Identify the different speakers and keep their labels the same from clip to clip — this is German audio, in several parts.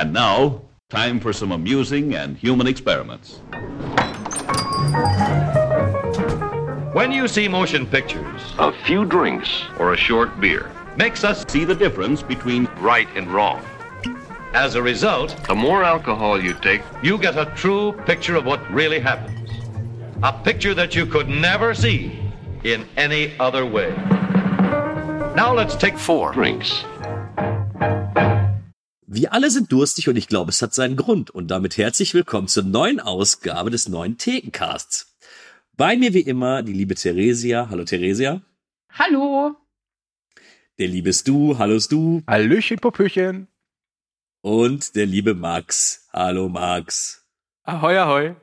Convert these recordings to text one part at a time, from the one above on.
Speaker 1: And now, time for some amusing and human experiments.
Speaker 2: When you see motion pictures,
Speaker 3: A few drinks
Speaker 2: or a short beer
Speaker 1: Makes us see the difference between
Speaker 2: right and wrong. As a result,
Speaker 3: the more alcohol you take,
Speaker 2: you get a true picture of what really happens. A picture that you could never see in any other way. Now let's take 4
Speaker 3: drinks.
Speaker 4: Wir alle sind durstig und ich glaube, es hat seinen Grund. Und damit herzlich willkommen zur neuen Ausgabe des neuen Thekencasts. Bei mir wie immer die liebe Theresia. Hallo Theresia.
Speaker 5: Hallo.
Speaker 4: Der liebe Stu. Hallo Stu.
Speaker 6: Hallöchen, Popöchen.
Speaker 4: Und der liebe Max. Hallo Max.
Speaker 7: Ahoi, ahoi.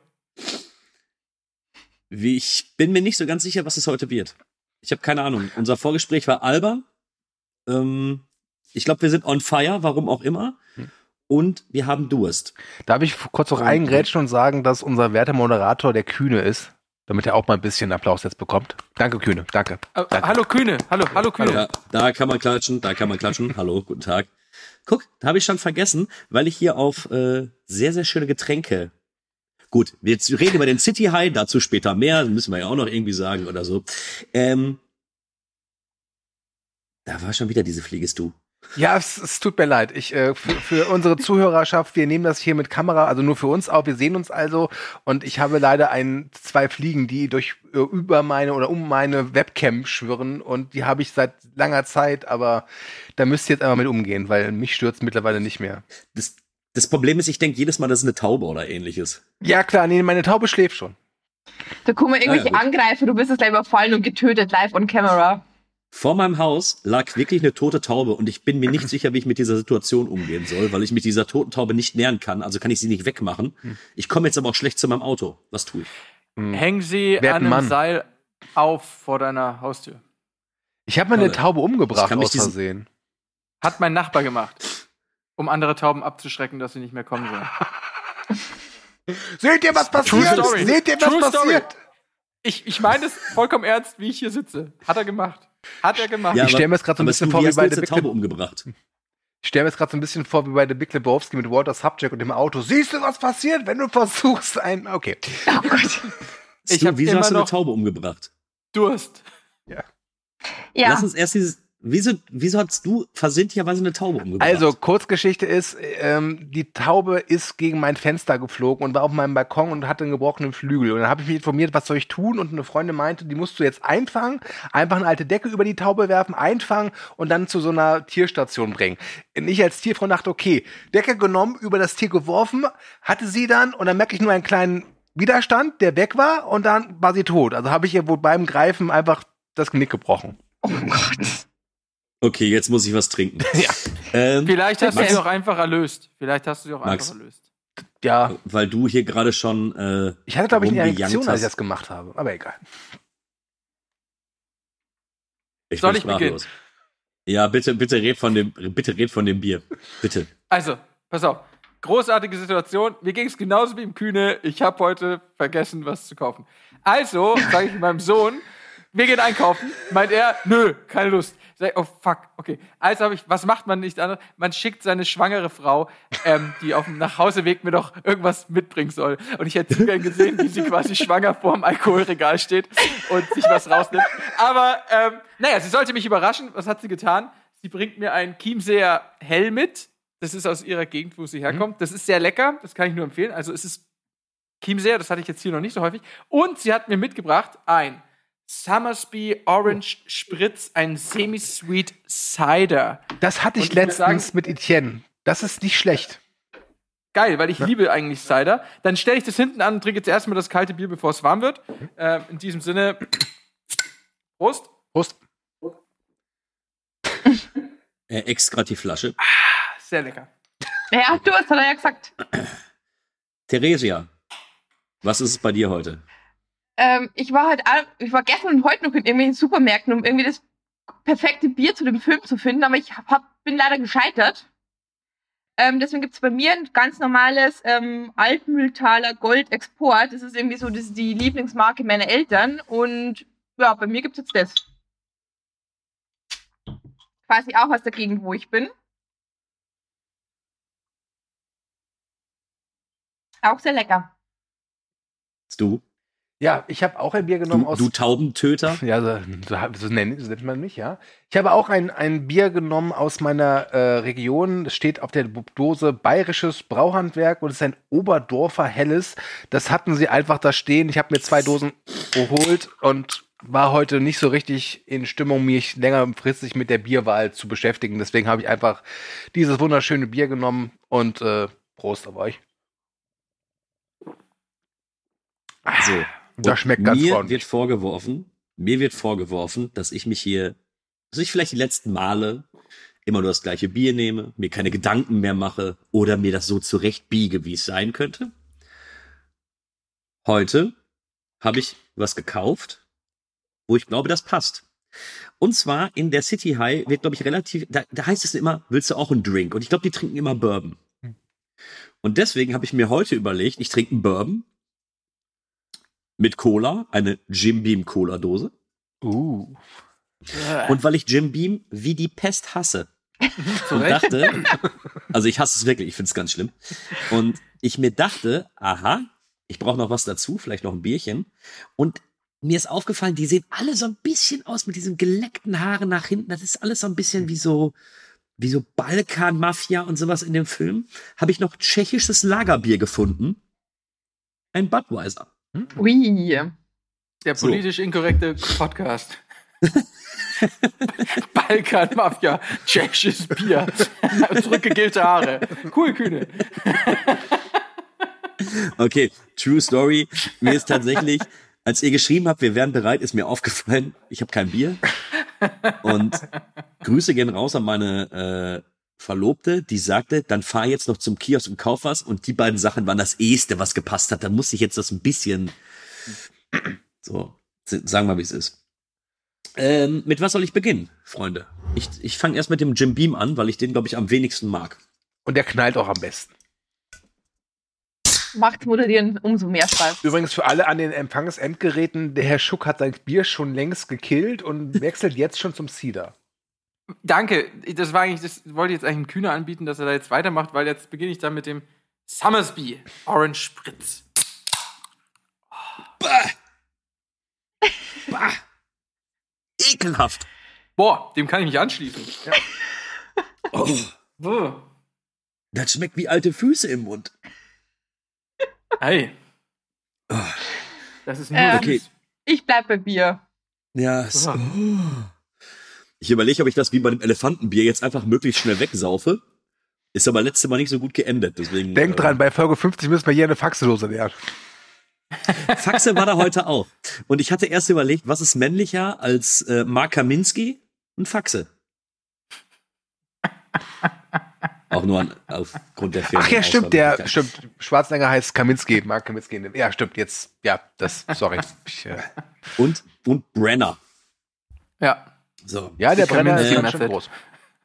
Speaker 4: Ich bin mir nicht so ganz sicher, was es heute wird. Ich habe keine Ahnung. Unser Vorgespräch war albern. Ich glaube, wir sind on fire, warum auch immer. Und wir haben Durst.
Speaker 6: Darf ich kurz noch eingrätschen und sagen, dass unser werter Moderator der Kühne ist, damit er auch mal ein bisschen Applaus jetzt bekommt. Danke, Kühne. Danke. Danke.
Speaker 7: Hallo Kühne. Hallo Kühne.
Speaker 4: Ja, da kann man klatschen. Hallo, guten Tag. Guck, da habe ich schon vergessen, weil ich hier auf sehr, sehr schöne Getränke. Gut, wir reden über den City High, dazu später mehr, müssen wir ja auch noch irgendwie sagen oder so. Da war schon wieder diese Fliegestu.
Speaker 6: Ja, es tut mir leid. Für unsere Zuhörerschaft, wir nehmen das hier mit Kamera, also nur für uns auf. Wir sehen uns also und ich habe leider 2 Fliegen, die über meine oder um meine Webcam schwirren und die habe ich seit langer Zeit, aber da müsst ihr jetzt einmal mit umgehen, weil mich stört's mittlerweile nicht mehr.
Speaker 4: Das Problem ist, ich denke jedes Mal, das ist eine Taube oder ähnliches.
Speaker 6: Ja klar, nee, meine Taube schläft schon.
Speaker 5: Da kommen irgendwelche Angreifer, du bist jetzt gleich überfallen und getötet, live on camera.
Speaker 4: Vor meinem Haus lag wirklich eine tote Taube und ich bin mir nicht sicher, wie ich mit dieser Situation umgehen soll, weil ich mit dieser toten Taube nicht nähern kann, also kann ich sie nicht wegmachen. Ich komme jetzt aber auch schlecht zu meinem Auto. Was tue ich?
Speaker 7: Häng sie an einem Seil auf vor deiner Haustür.
Speaker 6: Ich habe meine Taube umgebracht aus Versehen.
Speaker 7: Hat mein Nachbar gemacht, um andere Tauben abzuschrecken, dass sie nicht mehr kommen sollen.
Speaker 6: Seht ihr, was passiert?
Speaker 7: True Story.
Speaker 6: Seht ihr, was
Speaker 7: True
Speaker 6: passiert?
Speaker 7: Story. Ich meine es vollkommen ernst, wie ich hier sitze. Hat er gemacht.
Speaker 4: Ja,
Speaker 6: ich stelle mir jetzt gerade so ein bisschen vor, wie bei der
Speaker 4: Taube umgebracht.
Speaker 6: Ich stelle mir jetzt gerade so ein bisschen vor, wie bei The Big Lebowski mit Walter Subject und dem Auto. Siehst du, was passiert, wenn du versuchst, Okay.
Speaker 5: Oh Gott.
Speaker 4: Wieso hast du eine Taube umgebracht?
Speaker 7: Durst.
Speaker 5: Ja.
Speaker 4: Lass uns erst wieso hast du versehentlicherweise eine Taube umgebracht?
Speaker 6: Also, Kurzgeschichte ist, die Taube ist gegen mein Fenster geflogen und war auf meinem Balkon und hatte einen gebrochenen Flügel. Und dann habe ich mich informiert, was soll ich tun? Und eine Freundin meinte, die musst du jetzt einfangen, einfach eine alte Decke über die Taube werfen, einfangen und dann zu so einer Tierstation bringen. Und ich als Tierfrau dachte, okay, Decke genommen, über das Tier geworfen, hatte sie dann und dann merke ich nur einen kleinen Widerstand, der weg war und dann war sie tot. Also habe ich ihr wohl beim Greifen einfach das Genick gebrochen.
Speaker 5: Oh Gott.
Speaker 4: Okay, jetzt muss ich was trinken.
Speaker 6: Ja.
Speaker 7: Vielleicht hast du sie auch einfach erlöst.
Speaker 6: Ja.
Speaker 4: Weil du hier gerade schon
Speaker 6: ich hatte, glaube ich, eine
Speaker 4: rumgejankt
Speaker 6: Reaktion, als ich
Speaker 4: hast.
Speaker 6: das gemacht habe. Aber egal.
Speaker 7: Soll ich beginnen?
Speaker 4: Ja, bitte red von dem Bier. Bitte.
Speaker 7: Also, pass auf. Großartige Situation. Mir ging es genauso wie im Kühne. Ich habe heute vergessen, was zu kaufen. Also, sage ich meinem Sohn, wir gehen einkaufen. Meint er, nö, keine Lust. Sag ich, oh fuck, okay. Also was macht man nicht anderes? Man schickt seine schwangere Frau, die auf dem Nachhauseweg mir doch irgendwas mitbringen soll. Und ich hätte gern gesehen, wie sie quasi schwanger vor dem Alkoholregal steht und sich was rausnimmt. Aber, sie sollte mich überraschen. Was hat sie getan? Sie bringt mir einen Chiemseer Hell mit. Das ist aus ihrer Gegend, wo sie herkommt. Das ist sehr lecker. Das kann ich nur empfehlen. Also es ist Chiemseer, das hatte ich jetzt hier noch nicht so häufig. Und sie hat mir mitgebracht ein Summersby Orange Spritz, ein Semi-Sweet Cider.
Speaker 6: Das hatte ich letztens mit Etienne. Das ist nicht schlecht.
Speaker 7: Geil, weil ich liebe eigentlich Cider. Dann stelle ich das hinten an und trinke jetzt erstmal das kalte Bier, bevor es warm wird. In diesem Sinne, Prost.
Speaker 6: Prost.
Speaker 4: Extra die Flasche.
Speaker 7: Sehr lecker.
Speaker 5: Ja, du hast ja gesagt.
Speaker 4: Theresia, was ist es bei dir heute?
Speaker 5: Ich war gestern und heute noch in irgendwelchen Supermärkten, um irgendwie das perfekte Bier zu dem Film zu finden, aber ich bin leider gescheitert. Deswegen gibt's bei mir ein ganz normales Altmühltaler Gold Export. Das ist irgendwie so die Lieblingsmarke meiner Eltern. Und ja, bei mir gibt's jetzt das. Quasi auch aus der Gegend, wo ich bin. Auch sehr lecker.
Speaker 4: Du?
Speaker 6: Ja, ich habe auch ein Bier genommen aus.
Speaker 4: Du Taubentöter?
Speaker 6: Ja, so nennt man mich, ja. Ich habe auch ein Bier genommen aus meiner Region. Es steht auf der Dose Bayerisches Brauhandwerk und es ist ein Oberdorfer Helles. Das hatten sie einfach da stehen. Ich habe mir 2 Dosen geholt und war heute nicht so richtig in Stimmung, mich längerfristig mit der Bierwahl zu beschäftigen. Deswegen habe ich einfach dieses wunderschöne Bier genommen und Prost auf euch.
Speaker 4: So.
Speaker 6: Das schmeckt ganz
Speaker 4: mir
Speaker 6: ordentlich.
Speaker 4: wird vorgeworfen, dass ich vielleicht die letzten Male immer nur das gleiche Bier nehme, mir keine Gedanken mehr mache oder mir das so zurechtbiege, wie es sein könnte. Heute habe ich was gekauft, wo ich glaube, das passt. Und zwar in der City High wird, glaube ich, da heißt es immer, willst du auch einen Drink? Und ich glaube, die trinken immer Bourbon. Und deswegen habe ich mir heute überlegt, ich trinke einen Bourbon mit Cola, eine Jim Beam Cola Dose. Und weil ich Jim Beam wie die Pest hasse und dachte, also ich hasse es wirklich, ich finde es ganz schlimm. Und ich mir dachte, aha, ich brauche noch was dazu, vielleicht noch ein Bierchen. Und mir ist aufgefallen, die sehen alle so ein bisschen aus mit diesen geleckten Haaren nach hinten. Das ist alles so ein bisschen wie so Balkan-Mafia und sowas in dem Film. Habe ich noch tschechisches Lagerbier gefunden. Ein Budweiser.
Speaker 5: Ui.
Speaker 7: Der politisch inkorrekte Podcast. Balkan-Mafia, tschechisches Bier, zurückgegelte Haare. Cool, Kühne.
Speaker 4: Okay, true story. Mir ist tatsächlich, als ihr geschrieben habt, wir wären bereit, ist mir aufgefallen, ich habe kein Bier. Und Grüße gehen raus an meine Verlobte, die sagte, dann fahr jetzt noch zum Kiosk und kauf was. Und die beiden Sachen waren das Eheste, was gepasst hat. Da musste ich jetzt das ein bisschen, so, sagen wir, wie es ist. Mit was soll ich beginnen, Freunde? Ich fange erst mit dem Jim Beam an, weil ich den, glaube ich, am wenigsten mag.
Speaker 6: Und der knallt auch am besten.
Speaker 5: Macht Moderieren umso mehr Spaß.
Speaker 6: Übrigens für alle an den Empfangsendgeräten, der Herr Schuck hat sein Bier schon längst gekillt und wechselt jetzt schon zum Cider.
Speaker 7: Danke, das wollte ich jetzt eigentlich dem Kühne anbieten, dass er da jetzt weitermacht, weil jetzt beginne ich dann mit dem Summersby Orange Spritz.
Speaker 4: Bah! Bah! Ekelhaft!
Speaker 7: Boah, dem kann ich mich anschließen. Ja.
Speaker 4: Oh, das schmeckt wie alte Füße im Mund.
Speaker 7: Hey.
Speaker 4: Oh.
Speaker 7: Das ist nur
Speaker 4: okay.
Speaker 5: Ich bleib bei Bier.
Speaker 4: Ja, ich überlege, ob ich das wie bei dem Elefantenbier jetzt einfach möglichst schnell wegsaufe. Ist aber letztes Mal nicht so gut geendet. Deswegen,
Speaker 6: Denk dran, bei Folge 50 müssen wir hier eine Faxedose lernen.
Speaker 4: Faxe war da heute auch. Und ich hatte erst überlegt, was ist männlicher als Mark Kaminski und Faxe? Auch nur aufgrund der Filme.
Speaker 6: Ach ja, stimmt, stimmt. Schwarzenegger heißt Kaminski, Mark Kaminski. Ja, stimmt, jetzt, ja, sorry.
Speaker 4: Und Brenner.
Speaker 7: Ja.
Speaker 4: So.
Speaker 6: Ja, der Brenner ist
Speaker 7: Kaminski
Speaker 6: ganz schön groß.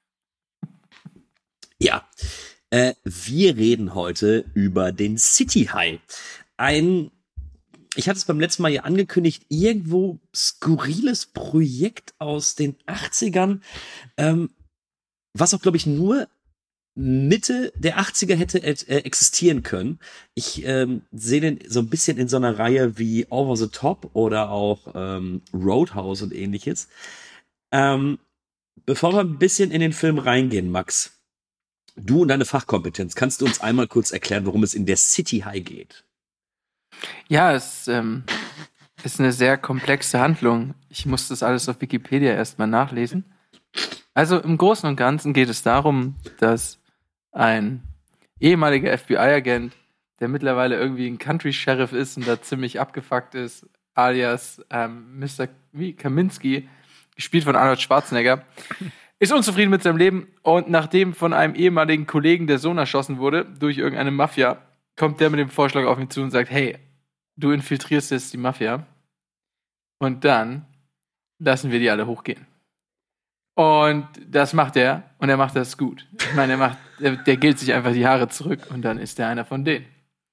Speaker 4: Ja. Wir reden heute über den City High. Ich hatte es beim letzten Mal ja angekündigt, irgendwo skurriles Projekt aus den 80ern, was auch, glaube ich, nur Mitte der 80er hätte existieren können. Ich sehe den so ein bisschen in so einer Reihe wie Over the Top oder auch Roadhouse und ähnliches. Bevor wir ein bisschen in den Film reingehen, Max, du und deine Fachkompetenz, kannst du uns einmal kurz erklären, worum es in der City High geht?
Speaker 7: Ja, es ist eine sehr komplexe Handlung. Ich muss das alles auf Wikipedia erstmal nachlesen. Also im Großen und Ganzen geht es darum, dass ein ehemaliger FBI-Agent, der mittlerweile irgendwie ein Country-Sheriff ist und da ziemlich abgefuckt ist, alias Mr. Kaminski, gespielt von Arnold Schwarzenegger, ist unzufrieden mit seinem Leben und nachdem von einem ehemaligen Kollegen der Sohn erschossen wurde durch irgendeine Mafia, kommt der mit dem Vorschlag auf ihn zu und sagt, hey, du infiltrierst jetzt die Mafia und dann lassen wir die alle hochgehen. Und das macht er und er macht das gut. Ich meine, der gilt sich einfach die Haare zurück und dann ist er einer von denen.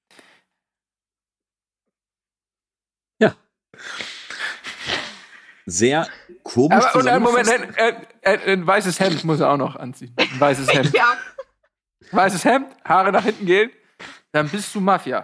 Speaker 4: Ja. Sehr komisch.
Speaker 7: Aber und einen Moment, ein weißes Hemd muss er auch noch anziehen. Ein weißes Hemd.
Speaker 5: Ja.
Speaker 7: Weißes Hemd, Haare nach hinten gehen. dann bist du Mafia.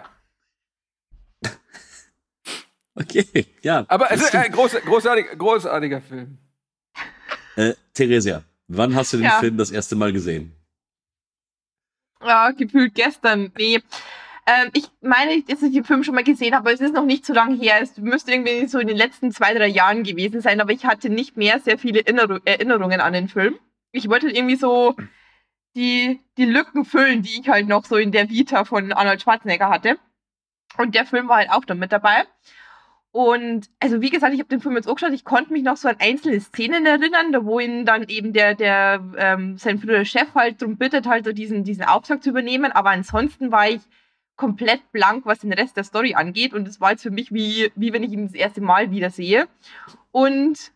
Speaker 4: Okay, ja.
Speaker 7: Aber es ist ein großartiger Film.
Speaker 4: Theresia, wann hast du den
Speaker 5: Ja.
Speaker 4: Film das erste Mal gesehen?
Speaker 5: Ja, gefühlt gestern. Nee. Ich meine, dass ich den Film schon mal gesehen habe, aber es ist noch nicht so lange her. Es müsste irgendwie so in den letzten 2-3 Jahren gewesen sein, aber ich hatte nicht mehr sehr viele Erinnerungen an den Film. Ich wollte irgendwie so die Lücken füllen, die ich halt noch so in der Vita von Arnold Schwarzenegger hatte. Und der Film war halt auch dann mit dabei. Und also wie gesagt, ich habe den Film jetzt auch geschaut, ich konnte mich noch so an einzelne Szenen erinnern, da wo ihn dann eben sein früherer Chef halt darum bittet, halt so diesen Auftrag zu übernehmen, aber ansonsten war ich komplett blank, was den Rest der Story angeht, und es war jetzt für mich wie wenn ich ihn das erste Mal wieder sehe. Und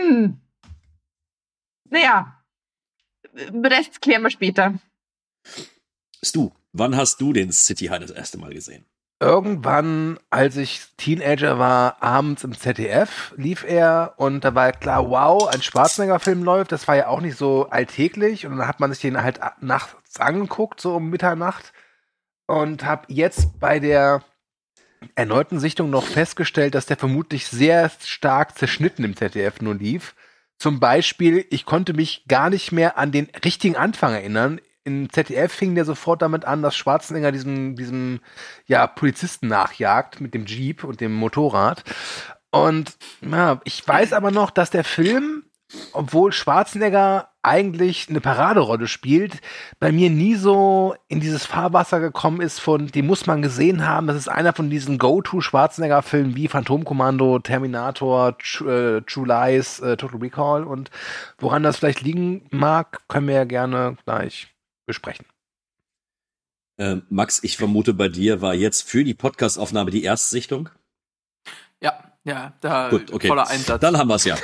Speaker 5: naja, den Rest klären wir später.
Speaker 4: Stu, wann hast du den City High das erste Mal gesehen?
Speaker 6: Irgendwann, als ich Teenager war, abends im ZDF lief er und da war klar, wow, ein Schwarzenegger-Film läuft. Das war ja auch nicht so alltäglich und dann hat man sich den halt nachts angeguckt, so um Mitternacht, und habe jetzt bei der erneuten Sichtung noch festgestellt, dass der vermutlich sehr stark zerschnitten im ZDF nur lief. Zum Beispiel, ich konnte mich gar nicht mehr an den richtigen Anfang erinnern. Im ZDF fing der sofort damit an, dass Schwarzenegger diesem Polizisten nachjagt mit dem Jeep und dem Motorrad. Und ja, ich weiß aber noch, dass der Film, obwohl Schwarzenegger eigentlich eine Paraderolle spielt, bei mir nie so in dieses Fahrwasser gekommen ist von, den muss man gesehen haben. Das ist einer von diesen Go-To-Schwarzenegger-Filmen wie Phantomkommando, Terminator, True Lies, Total Recall. Und woran das vielleicht liegen mag, können wir ja gerne gleich besprechen.
Speaker 4: Max, ich vermute, bei dir war jetzt für die Podcastaufnahme die Erstsichtung.
Speaker 7: Ja, da
Speaker 4: Gut, okay.
Speaker 7: voller Einsatz.
Speaker 4: Dann haben wir es ja.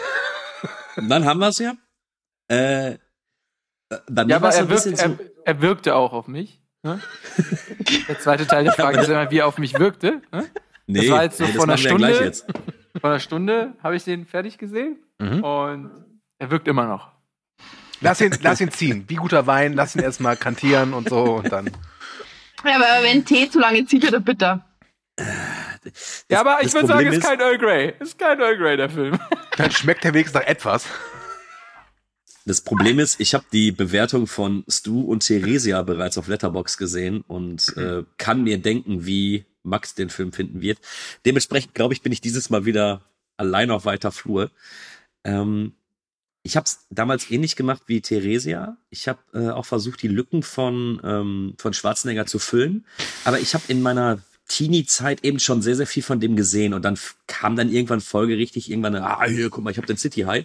Speaker 4: Bei mir
Speaker 7: Ja, aber
Speaker 4: war's so ein bisschen so.
Speaker 7: er wirkte auch auf mich. Ne? Der zweite Teil der Frage ist immer, wie er auf mich wirkte. Ne?
Speaker 4: Nee,
Speaker 7: Das war jetzt so
Speaker 4: das
Speaker 7: vor einer
Speaker 4: machen wir ja gleich
Speaker 7: Stunde.
Speaker 4: jetzt.
Speaker 7: Vor einer Stunde habe ich den fertig gesehen und er wirkt immer noch.
Speaker 6: Lass ihn ziehen. Wie guter Wein, lass ihn erstmal kantieren und so und dann.
Speaker 5: Ja, aber wenn Tee zu lange zieht, wird er bitter.
Speaker 7: Ja, aber ich
Speaker 4: das
Speaker 7: würde sagen,
Speaker 4: Problem
Speaker 7: ist kein Earl Grey. Ist kein Earl Grey, der Film.
Speaker 6: Dann schmeckt der wenigstens nach etwas.
Speaker 4: Das Problem ist, ich habe die Bewertung von Stu und Theresia bereits auf Letterboxd gesehen und kann mir denken, wie Max den Film finden wird. Dementsprechend, glaube ich, bin ich dieses Mal wieder allein auf weiter Flur. Ich habe es damals ähnlich gemacht wie Theresia. Ich habe auch versucht, die Lücken von Schwarzenegger zu füllen. Aber ich habe in meiner Teenie-Zeit eben schon sehr, sehr viel von dem gesehen. Und dann kam dann irgendwann folgerichtig hier, guck mal, ich habe den City High.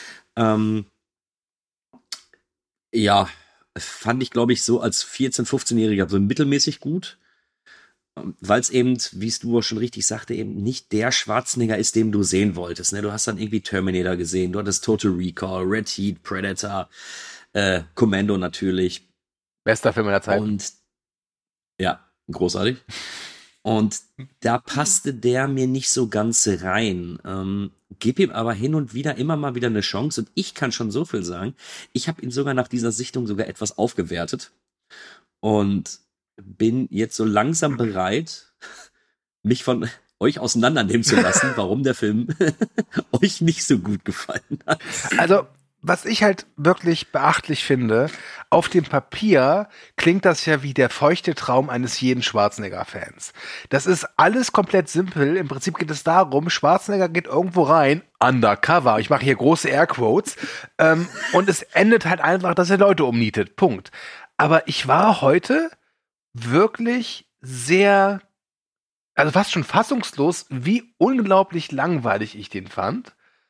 Speaker 4: Ja, fand ich, glaube ich, so als 14-, 15-Jähriger so mittelmäßig gut. Weil es eben, wie es du auch schon richtig sagte, eben nicht der Schwarzenegger ist, den du sehen wolltest. Ne? Du hast dann irgendwie Terminator gesehen, du hattest Total Recall, Red Heat, Predator, Commando natürlich.
Speaker 6: Bester Film der Zeit.
Speaker 4: Und ja, großartig. Und da passte der mir nicht so ganz rein. Gib ihm aber hin und wieder immer mal wieder eine Chance. Und ich kann schon so viel sagen. Ich habe ihn sogar nach dieser Sichtung sogar etwas aufgewertet. Und bin jetzt so langsam bereit, mich von euch auseinandernehmen zu lassen, warum der Film euch nicht so gut gefallen hat.
Speaker 6: Also, was ich halt wirklich beachtlich finde, auf dem Papier klingt das ja wie der feuchte Traum eines jeden Schwarzenegger-Fans. Das ist alles komplett simpel. Im Prinzip geht es darum, Schwarzenegger geht irgendwo rein, undercover, ich mache hier große Airquotes, und es endet halt einfach, dass er Leute umnietet. Punkt. Aber ich war heute wirklich sehr, also fast schon fassungslos, wie unglaublich langweilig ich den fand.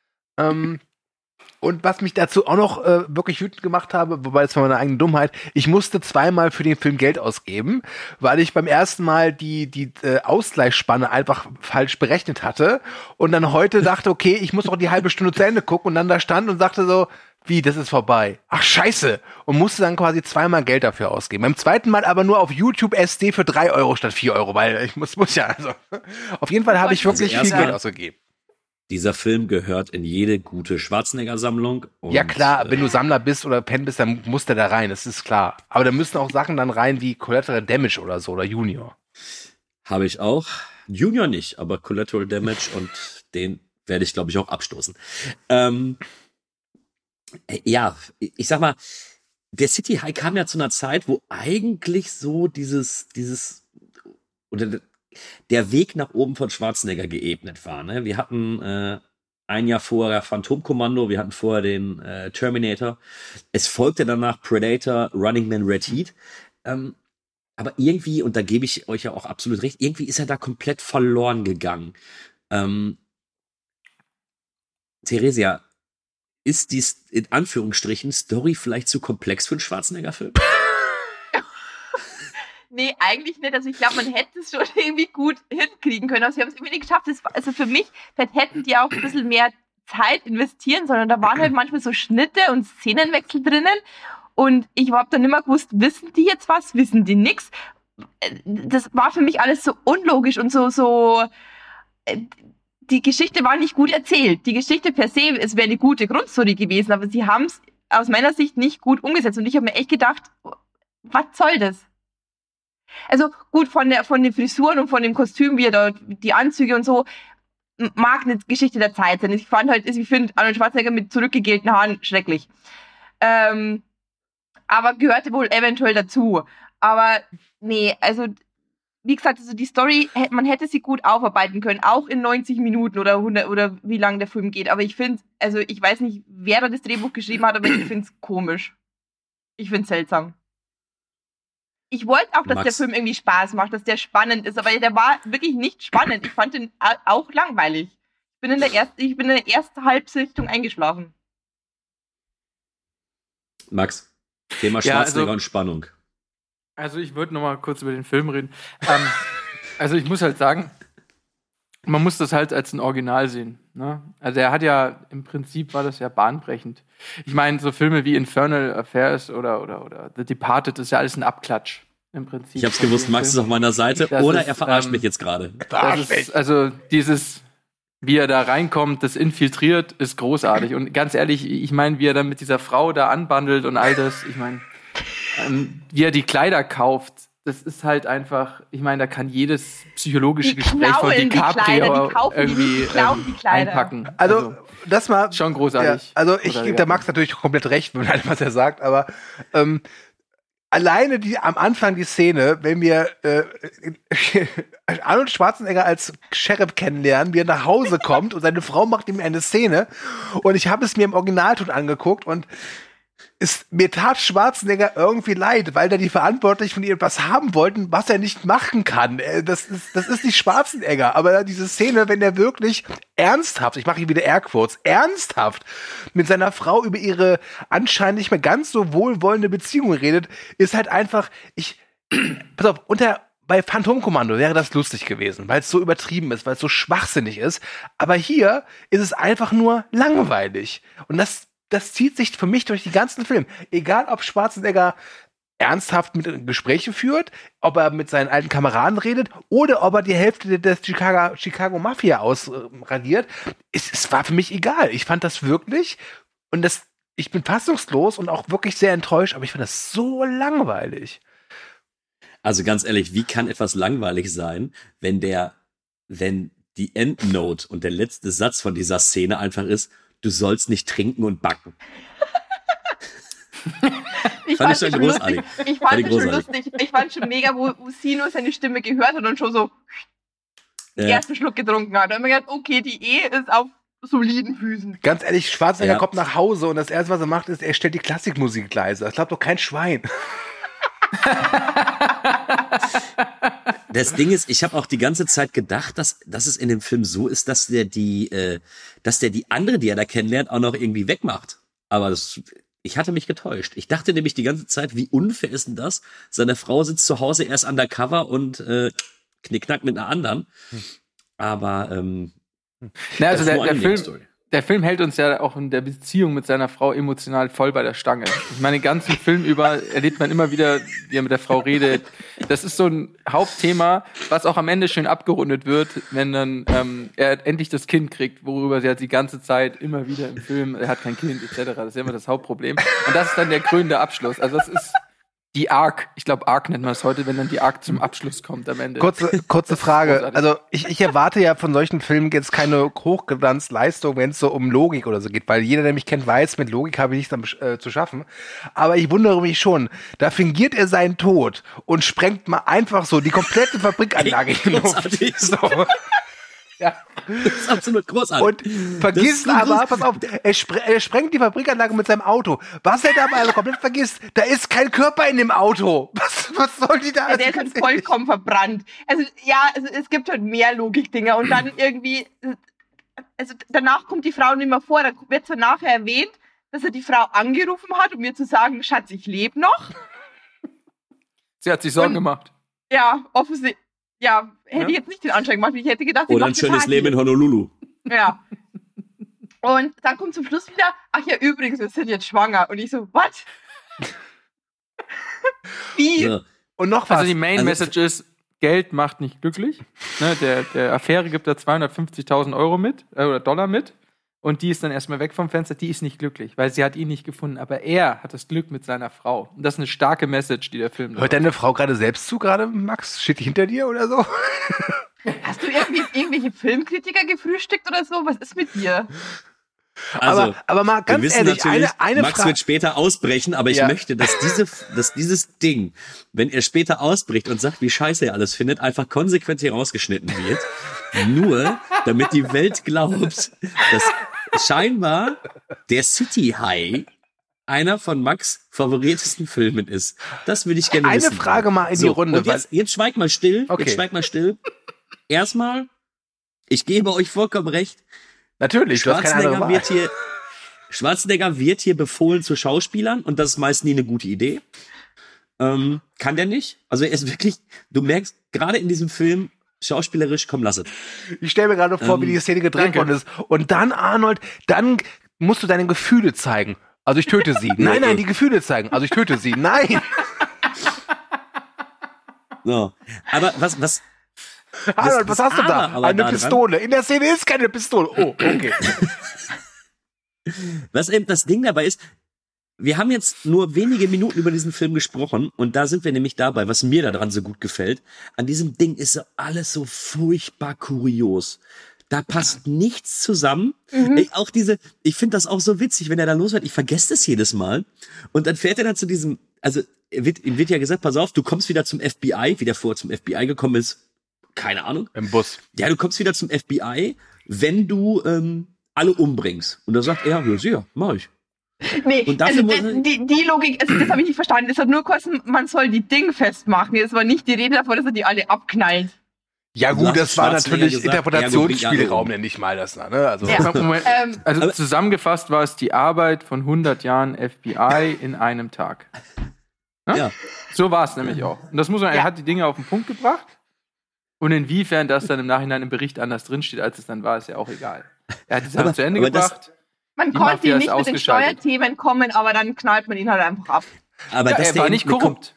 Speaker 6: Und was mich dazu auch noch wirklich wütend gemacht habe, wobei das war meine eigene Dummheit, ich musste zweimal für den Film Geld ausgeben, weil ich beim ersten Mal die Ausgleichsspanne einfach falsch berechnet hatte und dann heute dachte, okay, ich muss noch die halbe Stunde zu Ende gucken und dann da stand und sagte so, wie, das ist vorbei. Ach, scheiße. Und musste dann quasi zweimal Geld dafür ausgeben. Beim zweiten Mal aber nur auf YouTube SD für 3 Euro statt 4 Euro, weil ich muss ja, also. Auf jeden Fall habe ich wirklich viel Geld ausgegeben.
Speaker 4: Dieser Film gehört in jede gute Schwarzenegger-Sammlung.
Speaker 6: Ja klar, wenn du Sammler bist oder Fan bist, dann muss der da rein, das ist klar. Aber da müssen auch Sachen dann rein wie Collateral Damage oder so oder Junior.
Speaker 4: Habe ich auch. Junior nicht, aber Collateral Damage und den werde ich, glaube ich, auch abstoßen. Ja, ich sag mal, der City High kam ja zu einer Zeit, wo eigentlich so oder der Weg nach oben von Schwarzenegger geebnet war. Ne? Wir hatten ein Jahr vorher Phantomkommando, wir hatten vorher den Terminator. Es folgte danach Predator, Running Man, Red Heat. Aber irgendwie, und da gebe ich euch ja auch absolut recht, irgendwie ist er da komplett verloren gegangen. Theresia, ist die, in Anführungsstrichen, Story vielleicht zu komplex für einen Schwarzenegger-Film?
Speaker 5: Nee, eigentlich nicht. Also ich glaube, man hätte es schon irgendwie gut hinkriegen können, aber sie haben es irgendwie nicht geschafft. Also für mich, vielleicht hätten die auch ein bisschen mehr Zeit investieren sollen. Da waren halt manchmal so Schnitte und Szenenwechsel drinnen. Und ich habe dann immer gewusst, wissen die jetzt was, wissen die nix? Das war für mich alles so unlogisch und so die Geschichte war nicht gut erzählt. Die Geschichte per se, es wäre eine gute Grundstory gewesen, aber sie haben es aus meiner Sicht nicht gut umgesetzt. Und ich habe mir echt gedacht, was soll das? Also gut, von den Frisuren und von dem Kostüm, wie er da, die Anzüge und so, mag eine Geschichte der Zeit sein. Ich finde Arnold Schwarzenegger mit zurückgegelten Haaren schrecklich. Aber gehörte wohl eventuell dazu. Aber nee, also wie gesagt, also die Story, man hätte sie gut aufarbeiten können, auch in 90 Minuten oder 100 oder wie lange der Film geht. Aber ich finde, also ich weiß nicht, wer da das Drehbuch geschrieben hat, aber ich finde es komisch. Ich finde es seltsam. Ich wollte auch, dass der Film irgendwie Spaß macht, dass der spannend ist, aber der war wirklich nicht spannend. Ich fand den auch langweilig. Ich bin in der ersten Halbsichtung eingeschlafen.
Speaker 4: Max, Thema Schwarzenegger und Spannung.
Speaker 7: Also ich würde noch mal kurz über den Film reden. Also ich muss halt sagen, man muss das halt als ein Original sehen. Ne? Also er hat ja, im Prinzip war das ja bahnbrechend. Ich meine, so Filme wie Infernal Affairs oder The Departed ist ja alles ein Abklatsch im Prinzip.
Speaker 4: Ich hab's gewusst, Max ist auf meiner Seite oder er verarscht mich jetzt gerade.
Speaker 7: Also dieses, wie er da reinkommt, das infiltriert, ist großartig. Und ganz ehrlich, ich meine, wie er dann mit dieser Frau da anbandelt und all das, ich meine, wie er die Kleider kauft, das ist halt einfach, ich meine, da kann jedes psychologische Gespräch von DiCaprio irgendwie einpacken.
Speaker 6: Also das mal
Speaker 7: schon großartig.
Speaker 6: Ja, also ich gebe der Max natürlich komplett recht mit allem, was er sagt, aber alleine am Anfang die Szene, wenn wir Arnold Schwarzenegger als Sheriff kennenlernen, wie er nach Hause kommt und seine Frau macht ihm eine Szene und ich habe es mir im Originalton angeguckt und mir tat Schwarzenegger irgendwie leid, weil da die Verantwortlichen von ihm etwas haben wollten, was er nicht machen kann. Das ist nicht Schwarzenegger, aber diese Szene, wenn er wirklich ernsthaft, ich mache hier wieder Airquotes, ernsthaft mit seiner Frau über ihre anscheinend nicht mehr ganz so wohlwollende Beziehung redet, ist halt einfach, pass auf, bei Phantomkommando wäre das lustig gewesen, weil es so übertrieben ist, weil es so schwachsinnig ist, aber hier ist es einfach nur langweilig. Und das zieht sich für mich durch die ganzen Filme. Egal, ob Schwarzenegger ernsthaft mit Gespräche führt, ob er mit seinen alten Kameraden redet oder ob er die Hälfte der Chicago Mafia ausradiert. Es war für mich egal. Ich fand das wirklich und ich bin fassungslos und auch wirklich sehr enttäuscht, aber ich fand das so langweilig.
Speaker 4: Also ganz ehrlich, wie kann etwas langweilig sein, wenn die Endnote und der letzte Satz von dieser Szene einfach ist, du sollst nicht trinken und backen.
Speaker 5: Ich fand es schon lustig. Ich fand schon mega, wo Sino seine Stimme gehört hat und schon so den ersten Schluck getrunken hat. Und mir gedacht, okay, die Ehe ist auf soliden Füßen.
Speaker 6: Ganz ehrlich, Schwarzenegger kommt nach Hause und das erste, was er macht, ist, er stellt die Klassikmusik leise. Das glaubt doch kein Schwein.
Speaker 4: Das Ding ist, ich habe auch die ganze Zeit gedacht, dass es in dem Film so ist, dass der die andere, die er da kennenlernt, auch noch irgendwie wegmacht. Aber ich hatte mich getäuscht. Ich dachte nämlich die ganze Zeit, wie unfair ist denn das? Seine Frau sitzt zu Hause erst undercover und knickknack mit einer anderen. Aber
Speaker 7: also der Film hält uns ja auch in der Beziehung mit seiner Frau emotional voll bei der Stange. Ich meine, den ganzen Film über erlebt man immer wieder, wie er mit der Frau redet. Das ist so ein Hauptthema, was auch am Ende schön abgerundet wird, wenn dann er endlich das Kind kriegt, worüber sie halt die ganze Zeit immer wieder im Film, er hat kein Kind etc. Das ist ja immer das Hauptproblem. Und das ist dann der krönende Abschluss. Also das ist Die Arc. Ich glaube, Arc nennt man es heute, wenn dann die Arc zum Abschluss kommt am Ende.
Speaker 6: Kurze Frage.
Speaker 7: Großartig.
Speaker 6: Also ich erwarte ja von solchen Filmen jetzt keine Hochglanzleistung, wenn es so um Logik oder so geht, weil jeder, der mich kennt, weiß, mit Logik habe ich nichts zu schaffen. Aber ich wundere mich schon, da fingiert er seinen Tod und sprengt mal einfach so die komplette Fabrikanlage in die Luft.
Speaker 4: Großartig.
Speaker 6: So. Ja.
Speaker 4: Das ist absolut großartig.
Speaker 6: Und vergisst
Speaker 4: Das ist so
Speaker 6: aber,
Speaker 4: groß-
Speaker 6: pass auf, er sprengt die Fabrikanlage mit seinem Auto. Was er dabei aber komplett vergisst, da ist kein Körper in dem Auto. Was soll die da?
Speaker 5: Ja, der ist halt vollkommen verbrannt. Also es gibt halt mehr Logikdinger und dann irgendwie, also danach kommt die Frau nicht mehr vor, da wird zwar nachher erwähnt, dass er die Frau angerufen hat, um mir zu sagen, Schatz, ich lebe noch.
Speaker 7: Sie hat sich Sorgen
Speaker 5: Und-
Speaker 7: gemacht.
Speaker 5: Ja, offensichtlich. Ja, hätte
Speaker 7: Ja.
Speaker 5: ich jetzt nicht den Anschein gemacht. Ich hätte gedacht, sie
Speaker 4: Oder ein
Speaker 5: macht
Speaker 4: schönes
Speaker 5: Party.
Speaker 4: Leben in Honolulu.
Speaker 5: Ja. Und dann kommt zum Schluss wieder, ach ja, übrigens, wir sind jetzt schwanger. Und ich so, what? Wie?
Speaker 4: So.
Speaker 6: Und noch was.
Speaker 7: Also die Main
Speaker 4: Also-
Speaker 7: Message ist, Geld macht nicht glücklich. Ne, der Affäre gibt da 250.000 Euro mit, oder Dollar mit. Und die ist dann erstmal weg vom Fenster. Die ist nicht glücklich, weil sie hat ihn nicht gefunden. Aber er hat das Glück mit seiner Frau. Und das ist eine starke Message, die der Film
Speaker 6: Hört deine Frau gerade selbst zu, Max? Steht die hinter dir oder so?
Speaker 5: Hast du irgendwelche Filmkritiker gefrühstückt oder so? Was ist mit dir?
Speaker 4: Also,
Speaker 6: aber mal
Speaker 4: wir
Speaker 6: ganz
Speaker 4: wissen
Speaker 6: ehrlich,
Speaker 4: natürlich,
Speaker 6: eine
Speaker 4: Max
Speaker 6: Frage.
Speaker 4: wird später ausbrechen, aber ich
Speaker 6: Ja.
Speaker 4: möchte, dass dieses Ding, wenn er später ausbricht und sagt, wie scheiße er alles findet, einfach konsequent hier rausgeschnitten wird. Nur, damit die Welt glaubt, dass scheinbar der City High einer von Max' favoritesten Filmen ist. Das würde ich gerne
Speaker 6: Eine
Speaker 4: wissen.
Speaker 6: Frage mal in die Runde,
Speaker 4: Und jetzt schweig mal still.
Speaker 6: Okay.
Speaker 4: Jetzt schweig mal still. Erstmal, ich gebe euch vollkommen recht.
Speaker 6: Natürlich, du hast keine andere
Speaker 4: Schwarzenegger wird hier befohlen zu Schauspielern und das ist meist nie eine gute Idee. Kann der nicht? Also er ist wirklich, du merkst, gerade in diesem Film, schauspielerisch, komm, lass es.
Speaker 6: Ich stelle mir gerade vor, wie die Szene gedreht
Speaker 7: danke.
Speaker 6: worden ist. Und dann, Arnold, dann musst du deine Gefühle zeigen. Also ich töte sie. Nein, die Gefühle zeigen. Also ich töte sie. Nein.
Speaker 4: So. Aber was,
Speaker 6: Arnold, was hast du da?
Speaker 4: aber
Speaker 6: Eine
Speaker 4: daran-
Speaker 6: Pistole. In der Szene ist keine Pistole. Oh, okay.
Speaker 4: was eben das Ding dabei ist, wir haben jetzt nur wenige Minuten über diesen Film gesprochen und da sind wir nämlich dabei, was mir daran so gut gefällt. An diesem Ding ist so alles so furchtbar kurios. Da passt nichts zusammen. Ey, auch ich finde das auch so witzig, wenn er da losfährt. Ich vergesse das jedes Mal. Und dann fährt er da zu diesem, also ihm wird ja gesagt, pass auf, du kommst wieder zum FBI, wie der vorher zum FBI gekommen ist. Keine Ahnung.
Speaker 6: Im Bus.
Speaker 4: Ja, du kommst wieder zum FBI, wenn du alle umbringst. Und da sagt er, ja, sicher, mach ich.
Speaker 5: Nee,
Speaker 4: Und dafür
Speaker 5: also
Speaker 4: muss-
Speaker 5: die Logik, also das habe ich nicht verstanden. Es hat nur kosten, man soll die Ding festmachen. Es war nicht die Rede davon, dass er die alle abknallt.
Speaker 6: Ja
Speaker 4: Du
Speaker 6: gut,
Speaker 4: hast
Speaker 6: das war
Speaker 4: Schwarzenegger
Speaker 6: natürlich
Speaker 4: gesagt,
Speaker 6: Interpretationsspielraum,
Speaker 4: ja,
Speaker 6: nenne ich mal das. Ne? Also,
Speaker 5: Ja.
Speaker 7: Moment. Also
Speaker 5: Ähm,
Speaker 7: zusammengefasst war es die Arbeit von 100 Jahren FBI in einem Tag.
Speaker 4: Ja.
Speaker 7: So war es nämlich auch. Und das muss man, er
Speaker 5: Ja.
Speaker 7: hat die Dinge auf den Punkt gebracht. Und inwiefern das dann im Nachhinein im Bericht anders drinsteht, als es dann war, ist ja auch egal. Er hat die Sache
Speaker 4: Aber-
Speaker 7: zu Ende
Speaker 4: aber das-
Speaker 7: gebracht.
Speaker 5: Man
Speaker 7: Die
Speaker 5: konnte
Speaker 7: Mafia
Speaker 5: ihn
Speaker 7: ist
Speaker 5: nicht mit den
Speaker 7: ausgeschaltet.
Speaker 5: Steuerthemen kommen, aber dann knallt man ihn halt einfach ab.
Speaker 4: Aber
Speaker 7: Ja,
Speaker 4: dass
Speaker 7: er
Speaker 4: der
Speaker 7: war
Speaker 4: eben
Speaker 7: nicht
Speaker 4: eine
Speaker 7: korrupt.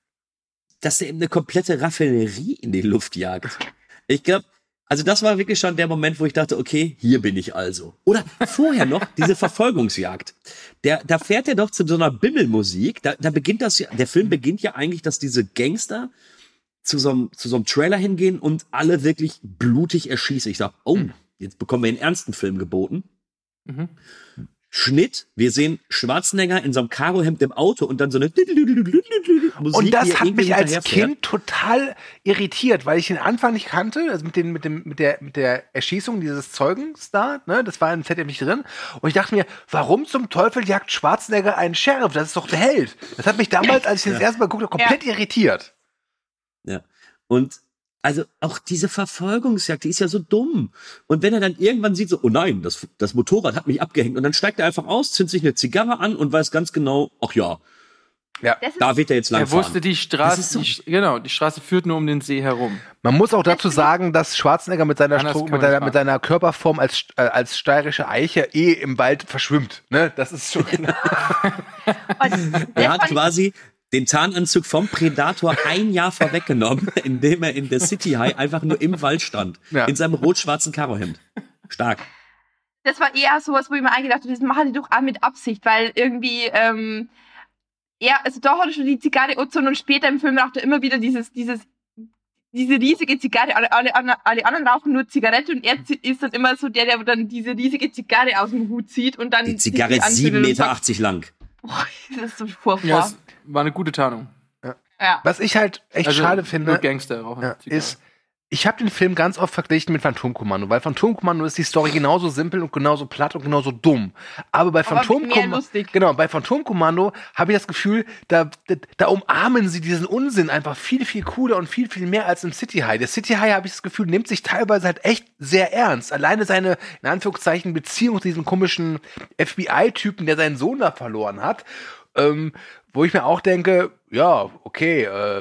Speaker 4: dass er eben eine komplette Raffinerie in die Luft jagt. Ich glaube, also das war wirklich schon der Moment, wo ich dachte, okay, hier bin ich also. Oder vorher noch diese Verfolgungsjagd. Da fährt er doch zu so einer Bimmelmusik. Da beginnt das ja, der Film beginnt ja eigentlich, dass diese Gangster zu so einem Trailer hingehen und alle wirklich blutig erschießen. Ich sag, oh, jetzt bekommen wir einen ernsten Film geboten.
Speaker 7: Mhm.
Speaker 4: Schnitt, wir sehen Schwarzenegger in so einem Karohemd im Auto und dann so eine Musik,
Speaker 6: und
Speaker 4: die
Speaker 6: das
Speaker 4: er
Speaker 6: hat
Speaker 4: irgendwie
Speaker 6: mich als
Speaker 4: hinterherfährt.
Speaker 6: Kind total irritiert, weil ich den Anfang nicht kannte, also mit der Erschießung dieses Zeugens da, ne, das war im ZDF nicht drin. Und ich dachte mir, warum zum Teufel jagt Schwarzenegger einen Sheriff? Das ist doch der Held. Das hat mich damals, als ich das erste Mal geguckt habe, komplett irritiert.
Speaker 4: Ja. Und also auch diese Verfolgungsjagd, die ist ja so dumm. Und wenn er dann irgendwann sieht, so, oh nein, das Motorrad hat mich abgehängt. Und dann steigt er einfach aus, zündet sich eine Zigarre an und weiß ganz genau, ach ja,
Speaker 6: Ja.
Speaker 5: Das ist,
Speaker 4: da wird er jetzt lang
Speaker 7: Er wusste,
Speaker 4: fahren.
Speaker 7: die
Speaker 4: Das
Speaker 7: Straße,
Speaker 4: ist so-
Speaker 7: die Straße führt nur um den See herum.
Speaker 6: Man muss auch dazu sagen, dass Schwarzenegger mit seiner,
Speaker 7: Anders kann man nicht
Speaker 6: mit
Speaker 7: machen.
Speaker 6: seiner Körperform als steirische Eiche im Wald verschwimmt. Ne? Das ist schon.
Speaker 4: Er hat quasi den Tarnanzug vom Predator ein Jahr vorweggenommen, indem er in der City High einfach nur im Wald stand.
Speaker 6: Ja.
Speaker 4: In seinem rot-schwarzen Karohemd. Stark.
Speaker 5: das war eher sowas, wo ich mir eingedacht habe, das machen die doch auch mit Absicht, weil irgendwie Ja, also da hat er schon die Zigarre angezogen und später im Film raucht er immer wieder diese riesige Zigarre. Alle anderen rauchen nur Zigarette und er ist dann immer so der dann diese riesige Zigarre aus dem Hut zieht und dann
Speaker 4: Die Zigarre ist 7,80 Meter lang.
Speaker 5: Boah, das ist so furchtbar.
Speaker 7: Ja, es war eine gute Tarnung.
Speaker 5: Ja.
Speaker 6: Was ich halt echt schade finde,
Speaker 7: Nur Gangster rauchen.
Speaker 6: ist, ich habe den Film ganz oft verglichen mit Phantomkommando, weil Phantomkommando ist die Story genauso simpel und genauso platt und genauso dumm. Aber bei Phantomkommando habe ich das Gefühl, da umarmen sie diesen Unsinn einfach viel, viel cooler und viel, viel mehr als im City High. Der City High, habe ich das Gefühl, nimmt sich teilweise halt echt sehr ernst. Alleine seine, in Anführungszeichen, Beziehung zu diesem komischen FBI-Typen, der seinen Sohn da verloren hat, wo ich mir auch denke, ja, okay,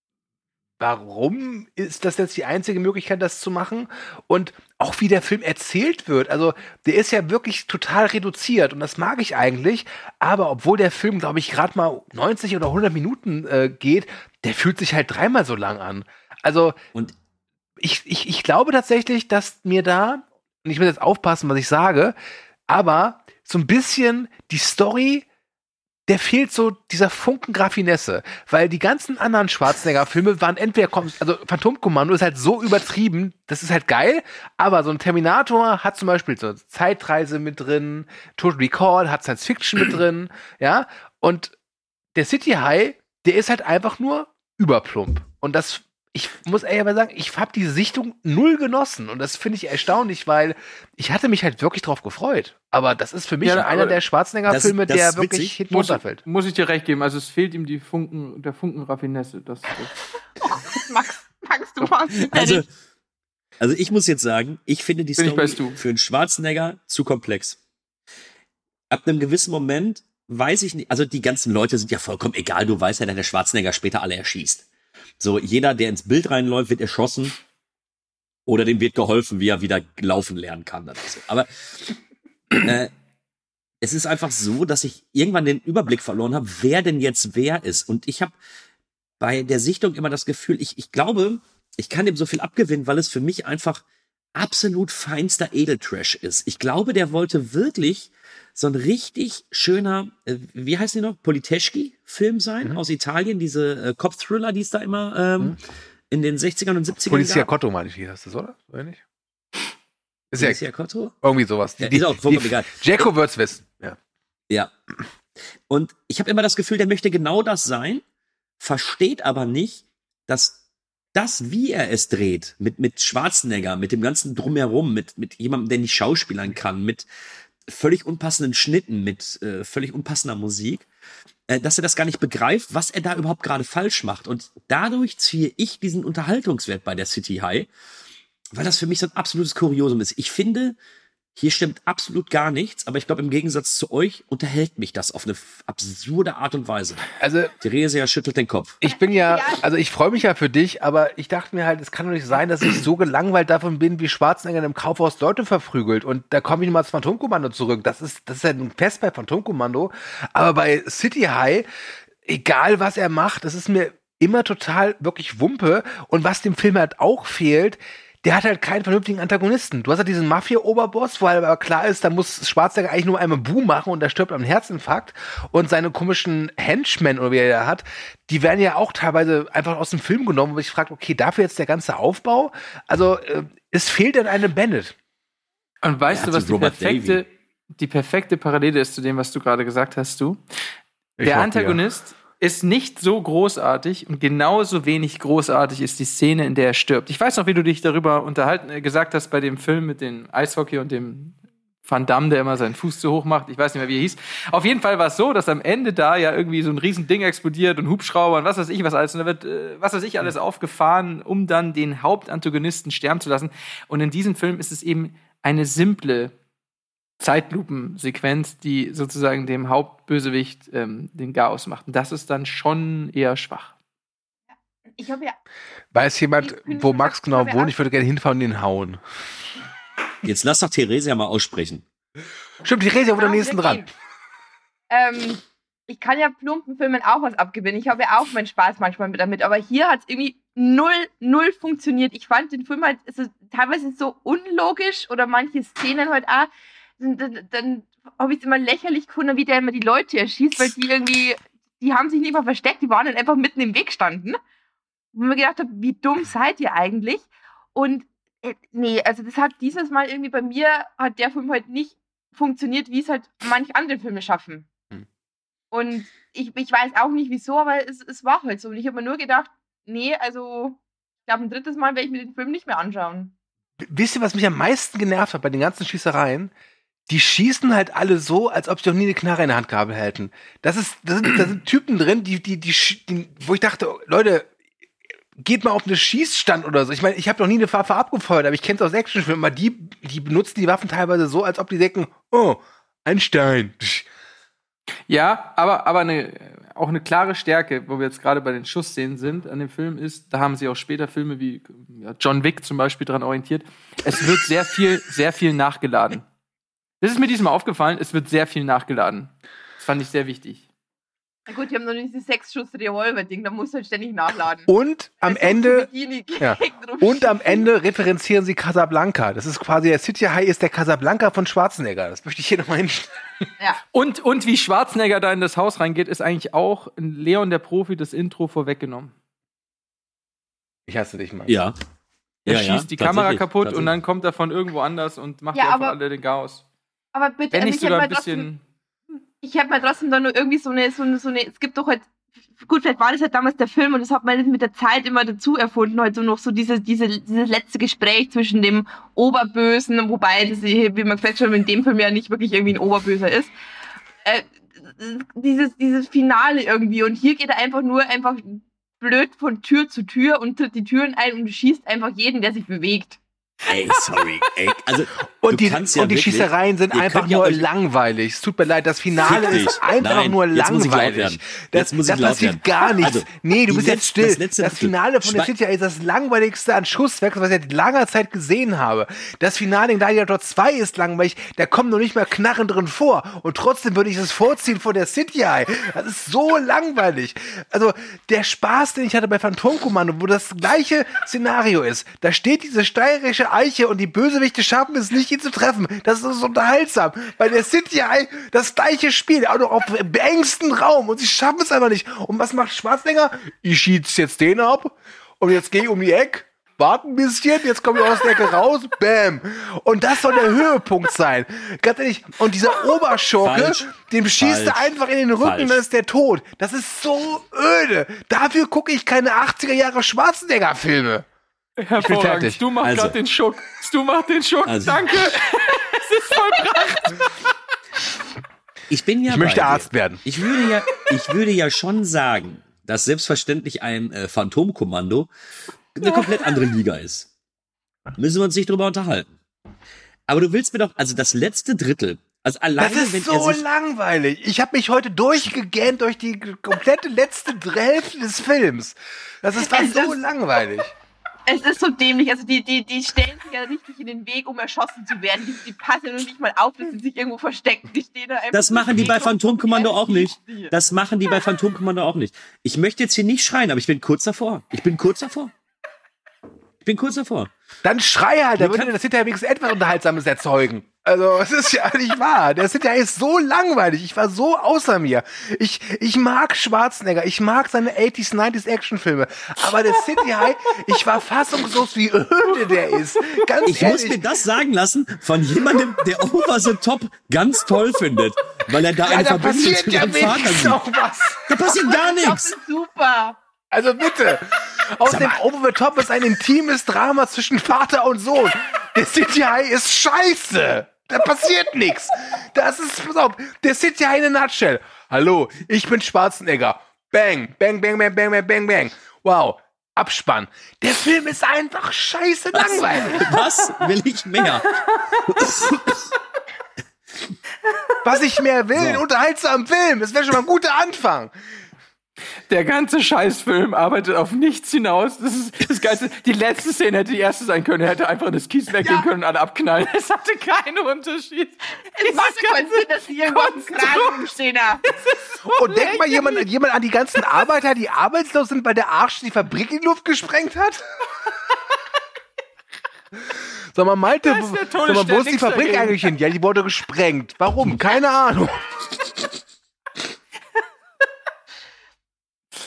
Speaker 6: warum ist das jetzt die einzige Möglichkeit, das zu machen? Und auch wie der Film erzählt wird. Also, der ist ja wirklich total reduziert und das mag ich eigentlich. Aber obwohl der Film, glaube ich, gerade mal 90 oder 100 Minuten geht, der fühlt sich halt dreimal so lang an. Also,
Speaker 4: Und
Speaker 6: ich glaube tatsächlich, dass mir da, und ich muss jetzt aufpassen, was ich sage, aber so ein bisschen die Story, der fehlt so dieser Funken Raffinesse, weil die ganzen anderen Schwarzenegger-Filme waren entweder, also Phantomkommando ist halt so übertrieben, das ist halt geil, aber so ein Terminator hat zum Beispiel so Zeitreise mit drin, Total Recall hat Science Fiction mit drin, ja, und der City High, der ist halt einfach nur überplump und das, ich muss ehrlich mal sagen, ich habe die Sichtung null genossen und das finde ich erstaunlich, weil ich hatte mich halt wirklich drauf gefreut. Aber das ist für mich einer der Schwarzenegger-Filme, der wirklich hinten runterfällt.
Speaker 7: Muss ich dir recht geben. Also es fehlt ihm der Funken Raffinesse.
Speaker 5: Max, du machst
Speaker 4: also ich muss jetzt sagen, ich finde die Story für einen Schwarzenegger zu komplex. Ab einem gewissen Moment weiß ich nicht, also die ganzen Leute sind ja vollkommen egal, du weißt ja, dass der Schwarzenegger später alle erschießt. So, jeder, der ins Bild reinläuft, wird erschossen oder dem wird geholfen, wie er wieder laufen lernen kann. Oder so. Aber es ist einfach so, dass ich irgendwann den Überblick verloren habe, wer denn jetzt wer ist. Und ich habe bei der Sichtung immer das Gefühl, ich glaube, ich kann dem so viel abgewinnen, weil es für mich einfach absolut feinster Edeltrash ist. Ich glaube, der wollte wirklich so ein richtig schöner, wie heißt die noch, Politeschki-Film sein, aus Italien, diese Cop-Thriller, die es da immer in den 60ern und 70ern
Speaker 6: Polizia
Speaker 4: gab.
Speaker 6: Cotto, meine ich, wie heißt das, oder nicht? Ist
Speaker 4: Polizia Cotto?
Speaker 6: Irgendwie sowas.
Speaker 4: Ist auch vollkommen egal.
Speaker 6: Jacko wird's wissen.
Speaker 4: Ja. Und ich habe immer das Gefühl, der möchte genau das sein, versteht aber nicht, dass das, wie er es dreht, mit Schwarzenegger, mit dem ganzen Drumherum, mit jemandem, der nicht schauspielern kann, mit völlig unpassenden Schnitten, mit völlig unpassender Musik, dass er das gar nicht begreift, was er da überhaupt gerade falsch macht. Und dadurch ziehe ich diesen Unterhaltungswert bei der City High, weil das für mich so ein absolutes Kuriosum ist. Ich finde, hier stimmt absolut gar nichts, aber ich glaube, im Gegensatz zu euch unterhält mich das auf eine absurde Art und Weise.
Speaker 6: Also,
Speaker 4: Theresia schüttelt den Kopf.
Speaker 6: ich bin also ich freue mich ja für dich, aber ich dachte mir halt, es kann doch nicht sein, dass ich so gelangweilt davon bin, wie Schwarzenegger im Kaufhaus Leute verprügelt. Und da komme ich mal zu Phantomkommando zurück. Das ist ja ein Fest bei Phantomkommando. Aber bei City High, egal was er macht, das ist mir immer total wirklich Wumpe. Und was dem Film halt auch fehlt, der hat halt keinen vernünftigen Antagonisten. Du hast halt diesen Mafia-Oberboss, wo halt aber klar ist, da muss Schwarzenegger eigentlich nur einmal Boom machen und der stirbt am Herzinfarkt. Und seine komischen Henchmen, oder wie er da hat, die werden ja auch teilweise einfach aus dem Film genommen, wo ich frage, okay, dafür jetzt der ganze Aufbau? Also, es fehlt an einem Bennett.
Speaker 7: Und weißt du, was die perfekte Parallele ist zu dem, was du gerade gesagt hast, du? Der Antagonist ist nicht so großartig und genauso wenig großartig ist die Szene, in der er stirbt. Ich weiß noch, wie du dich darüber gesagt hast bei dem Film mit dem Eishockey und dem Van Damme, der immer seinen Fuß zu hoch macht. Ich weiß nicht mehr, wie er hieß. Auf jeden Fall war es so, dass am Ende da ja irgendwie so ein riesen Ding explodiert und Hubschrauber und was weiß ich was alles. Und da wird was weiß ich alles aufgefahren, um dann den Hauptantagonisten sterben zu lassen. Und in diesem Film ist es eben eine simple Zeitlupensequenz, die sozusagen dem Hauptbösewicht den Chaos macht. Und das ist dann schon eher schwach.
Speaker 5: Ich habe ja.
Speaker 6: Weiß jemand, wo Max genau wohnt? Ich würde gerne hinfahren und ihn hauen.
Speaker 4: Jetzt lass doch Theresia mal aussprechen.
Speaker 6: Stimmt, Theresia wurde am nächsten dran.
Speaker 5: Ich kann ja plumpen Filmen auch was abgewinnen. Ich habe ja auch meinen Spaß manchmal damit. Aber hier hat es irgendwie null funktioniert. Ich fand den Film halt teilweise so unlogisch oder manche Szenen halt auch. Dann habe ich es immer lächerlich gefunden, wie der immer die Leute erschießt, weil die irgendwie die haben sich nicht mal versteckt, die waren dann einfach mitten im Weg standen. Wo ich mir gedacht habe, wie dumm seid ihr eigentlich? Und nee, also das hat dieses Mal irgendwie bei mir, hat der Film halt nicht funktioniert, wie es halt manche andere Filme schaffen. Und ich weiß auch nicht wieso, aber es war halt so. Und ich habe mir nur gedacht, nee, also ich glaube, ein drittes Mal werde ich mir den Film nicht mehr anschauen.
Speaker 6: Wisst ihr, was mich am meisten genervt hat bei den ganzen Schießereien? Die schießen halt alle so, als ob sie noch nie eine Knarre in der Hand gehabt hätten. Da sind Typen drin, wo ich dachte, Leute, geht mal auf einen Schießstand oder so. Ich meine, ich habe noch nie eine Waffe abgefeuert, aber ich kenne es aus Actionfilmen. Aber die benutzen die Waffen teilweise so, als ob die denken, oh, ein Stein.
Speaker 7: Ja, aber auch eine klare Stärke, wo wir jetzt gerade bei den Schussszenen sind an dem Film ist, da haben sich auch später Filme wie John Wick zum Beispiel dran orientiert. Es wird sehr viel nachgeladen. Das ist mir diesmal aufgefallen, es wird sehr viel nachgeladen. Das fand ich sehr wichtig.
Speaker 5: Na gut, die haben noch nicht dieses 6-Schuss-Revolver-Ding, da musst du halt ständig nachladen.
Speaker 6: Und am Ende referenzieren sie Casablanca. Das ist quasi, der City High ist der Casablanca von Schwarzenegger. Das möchte ich hier nochmal hinstellen.
Speaker 5: Ja.
Speaker 7: Und wie Schwarzenegger da in das Haus reingeht, ist eigentlich auch in Leon der Profi das Intro vorweggenommen.
Speaker 6: Ich hasse dich, Mann.
Speaker 4: Ja.
Speaker 7: Er schießt die Kamera kaputt und dann kommt er von irgendwo anders und macht einfach alle den Chaos.
Speaker 5: Aber bitte,
Speaker 7: wenn
Speaker 5: also
Speaker 7: nicht sogar ein bisschen...
Speaker 5: Ich hätte mal trotzdem dann nur irgendwie so eine, es gibt doch halt, gut, vielleicht war das halt damals der Film und das hat man mit der Zeit immer dazu erfunden, halt so noch so dieses letzte Gespräch zwischen dem Oberbösen, wobei das, wie man vielleicht schon in dem Film ja nicht wirklich irgendwie ein Oberböser ist, dieses Finale irgendwie und hier geht er einfach blöd von Tür zu Tür und tritt die Türen ein und schießt einfach jeden, der sich bewegt.
Speaker 4: Ey, sorry. Ey, also,
Speaker 6: und die Schießereien sind einfach nur langweilig. Es tut mir leid, das Finale ist einfach nur langweilig. Das passiert gar nichts. Also, nee, du bist jetzt still. Das Finale von der City ist das langweiligste an Schusswerk, was ich seit langer Zeit gesehen habe. Das Finale in Gladiator 2 ist langweilig. Da kommen noch nicht mal Knarren drin vor. Und trotzdem würde ich es vorziehen vor der City High. Das ist so langweilig. Also, der Spaß, den ich hatte bei Phantomkommando, wo das gleiche Szenario ist. Da steht diese steirische Eiche und die Bösewichte schaffen es nicht, ihn zu treffen. Das ist so unterhaltsam. Bei der City High das gleiche Spiel, auch noch auf beengstem Raum und sie schaffen es einfach nicht. Und was macht Schwarzenegger? Ich schieße jetzt den ab und jetzt gehe ich um die Ecke, warte ein bisschen, jetzt komme ich aus der Ecke raus, bam. Und das soll der Höhepunkt sein. Ganz ehrlich, und dieser Oberschurke, dem schießt er einfach in den Rücken und dann ist der tot. Das ist so öde. Dafür gucke ich keine 80er Jahre Schwarzenegger-Filme.
Speaker 7: Hervorragend. Du machst gerade den Schuck. Danke. Es ist vollbracht.
Speaker 4: Ich
Speaker 6: möchte Arzt werden.
Speaker 4: Ich würde ja schon sagen, dass selbstverständlich ein Phantomkommando eine komplett andere Liga ist. Müssen wir uns nicht drüber unterhalten. Aber du willst mir doch, also das letzte Drittel, also alleine,
Speaker 6: das ist so langweilig. Ich habe mich heute durchgegähnt durch die komplette letzte Hälfte des Films. Das ist so langweilig.
Speaker 5: Es ist so dämlich, also die stellen sich ja richtig in den Weg, um erschossen zu werden. Die passen ja noch nicht mal auf, dass sie sich irgendwo verstecken. Die stehen da einfach.
Speaker 4: Das machen die bei Phantomkommando auch nicht. Ich möchte jetzt hier nicht schreien, aber ich bin kurz davor.
Speaker 6: Dann schrei halt, da würde das hinterher wenigstens etwas Unterhaltsames erzeugen. Also, es ist ja nicht wahr. Der City High ist so langweilig. Ich war so außer mir. Ich mag Schwarzenegger. Ich mag seine 80s, 90s Actionfilme. Aber der City High, ich war fassungslos, wie öde der ist. Ganz
Speaker 4: ich
Speaker 6: ehrlich.
Speaker 4: muss mir das sagen lassen von jemandem, der Over the Top ganz toll findet. Weil er da eine Verbindung zu seinem Vater sieht. Da passiert gar nichts.
Speaker 5: Das ist super.
Speaker 6: Also bitte. Außerdem, Over the Top ist ein intimes Drama zwischen Vater und Sohn. Der City High ist scheiße. Da passiert nichts. Das ist, pass auf, der City High in a nutshell. Hallo, ich bin Schwarzenegger. Bang, bang, bang, bang, bang, bang, bang, bang. Wow, Abspann. Der Film ist einfach scheiße langweilig.
Speaker 4: Was will ich mehr?
Speaker 6: Was ich mehr will, einen unterhaltsamen Film. Das wäre schon mal ein guter Anfang.
Speaker 7: Der ganze Scheißfilm arbeitet auf nichts hinaus. Das ist das Geilste. Die letzte Szene hätte die erste sein können. Er hätte einfach in das Kies weggehen können und alle abknallen. Es hatte keinen Unterschied.
Speaker 5: Es macht keinen Sinn, dass die irgendwo im Kran rumstehen da.
Speaker 6: Und denk mal jemand an die ganzen Arbeiter, die arbeitslos sind, weil der Arsch die Fabrik in die Luft gesprengt hat. Sag mal, Malte, wo ist die Fabrik eigentlich hin? Ja, die wurde gesprengt. Warum? Keine Ahnung.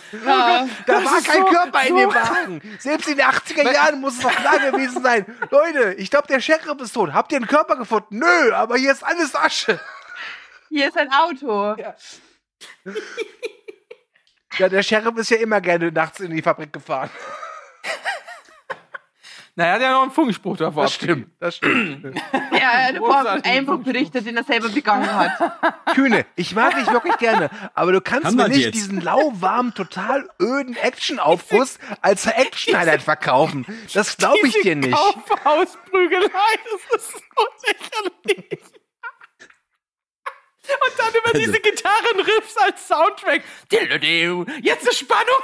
Speaker 5: Ja.
Speaker 6: Da war kein
Speaker 7: so-
Speaker 6: Körper in
Speaker 7: so-
Speaker 6: dem Wagen. Selbst in den 80er Jahren muss es noch klar gewesen sein. Leute, ich glaube, der Sheriff ist tot. Habt ihr einen Körper gefunden? Nö, aber hier ist alles Asche.
Speaker 5: Hier ist ein Auto.
Speaker 6: Ja, der Sheriff ist ja immer gerne nachts in die Fabrik gefahren.
Speaker 7: Naja, der hat ja noch einen Funkspruch davor.
Speaker 6: Das stimmt.
Speaker 5: Ja, der Bob hat
Speaker 7: Großartigen
Speaker 5: Einbruch berichtet, den er selber begangen hat.
Speaker 6: Kühne, ich mag dich wirklich gerne, aber du kannst
Speaker 4: Haben
Speaker 6: mir
Speaker 4: wir
Speaker 6: nicht
Speaker 4: jetzt?
Speaker 6: diesen lauwarmen, total öden Action-Aufguss als Action-Highlight verkaufen. Das glaube ich dir nicht.
Speaker 7: Kaufhausprügelei, das ist so lächerlich. Und dann über
Speaker 4: Also-
Speaker 7: diese Gitarrenriffs als Soundtrack. Dildo-diu, jetzt ist Spannung.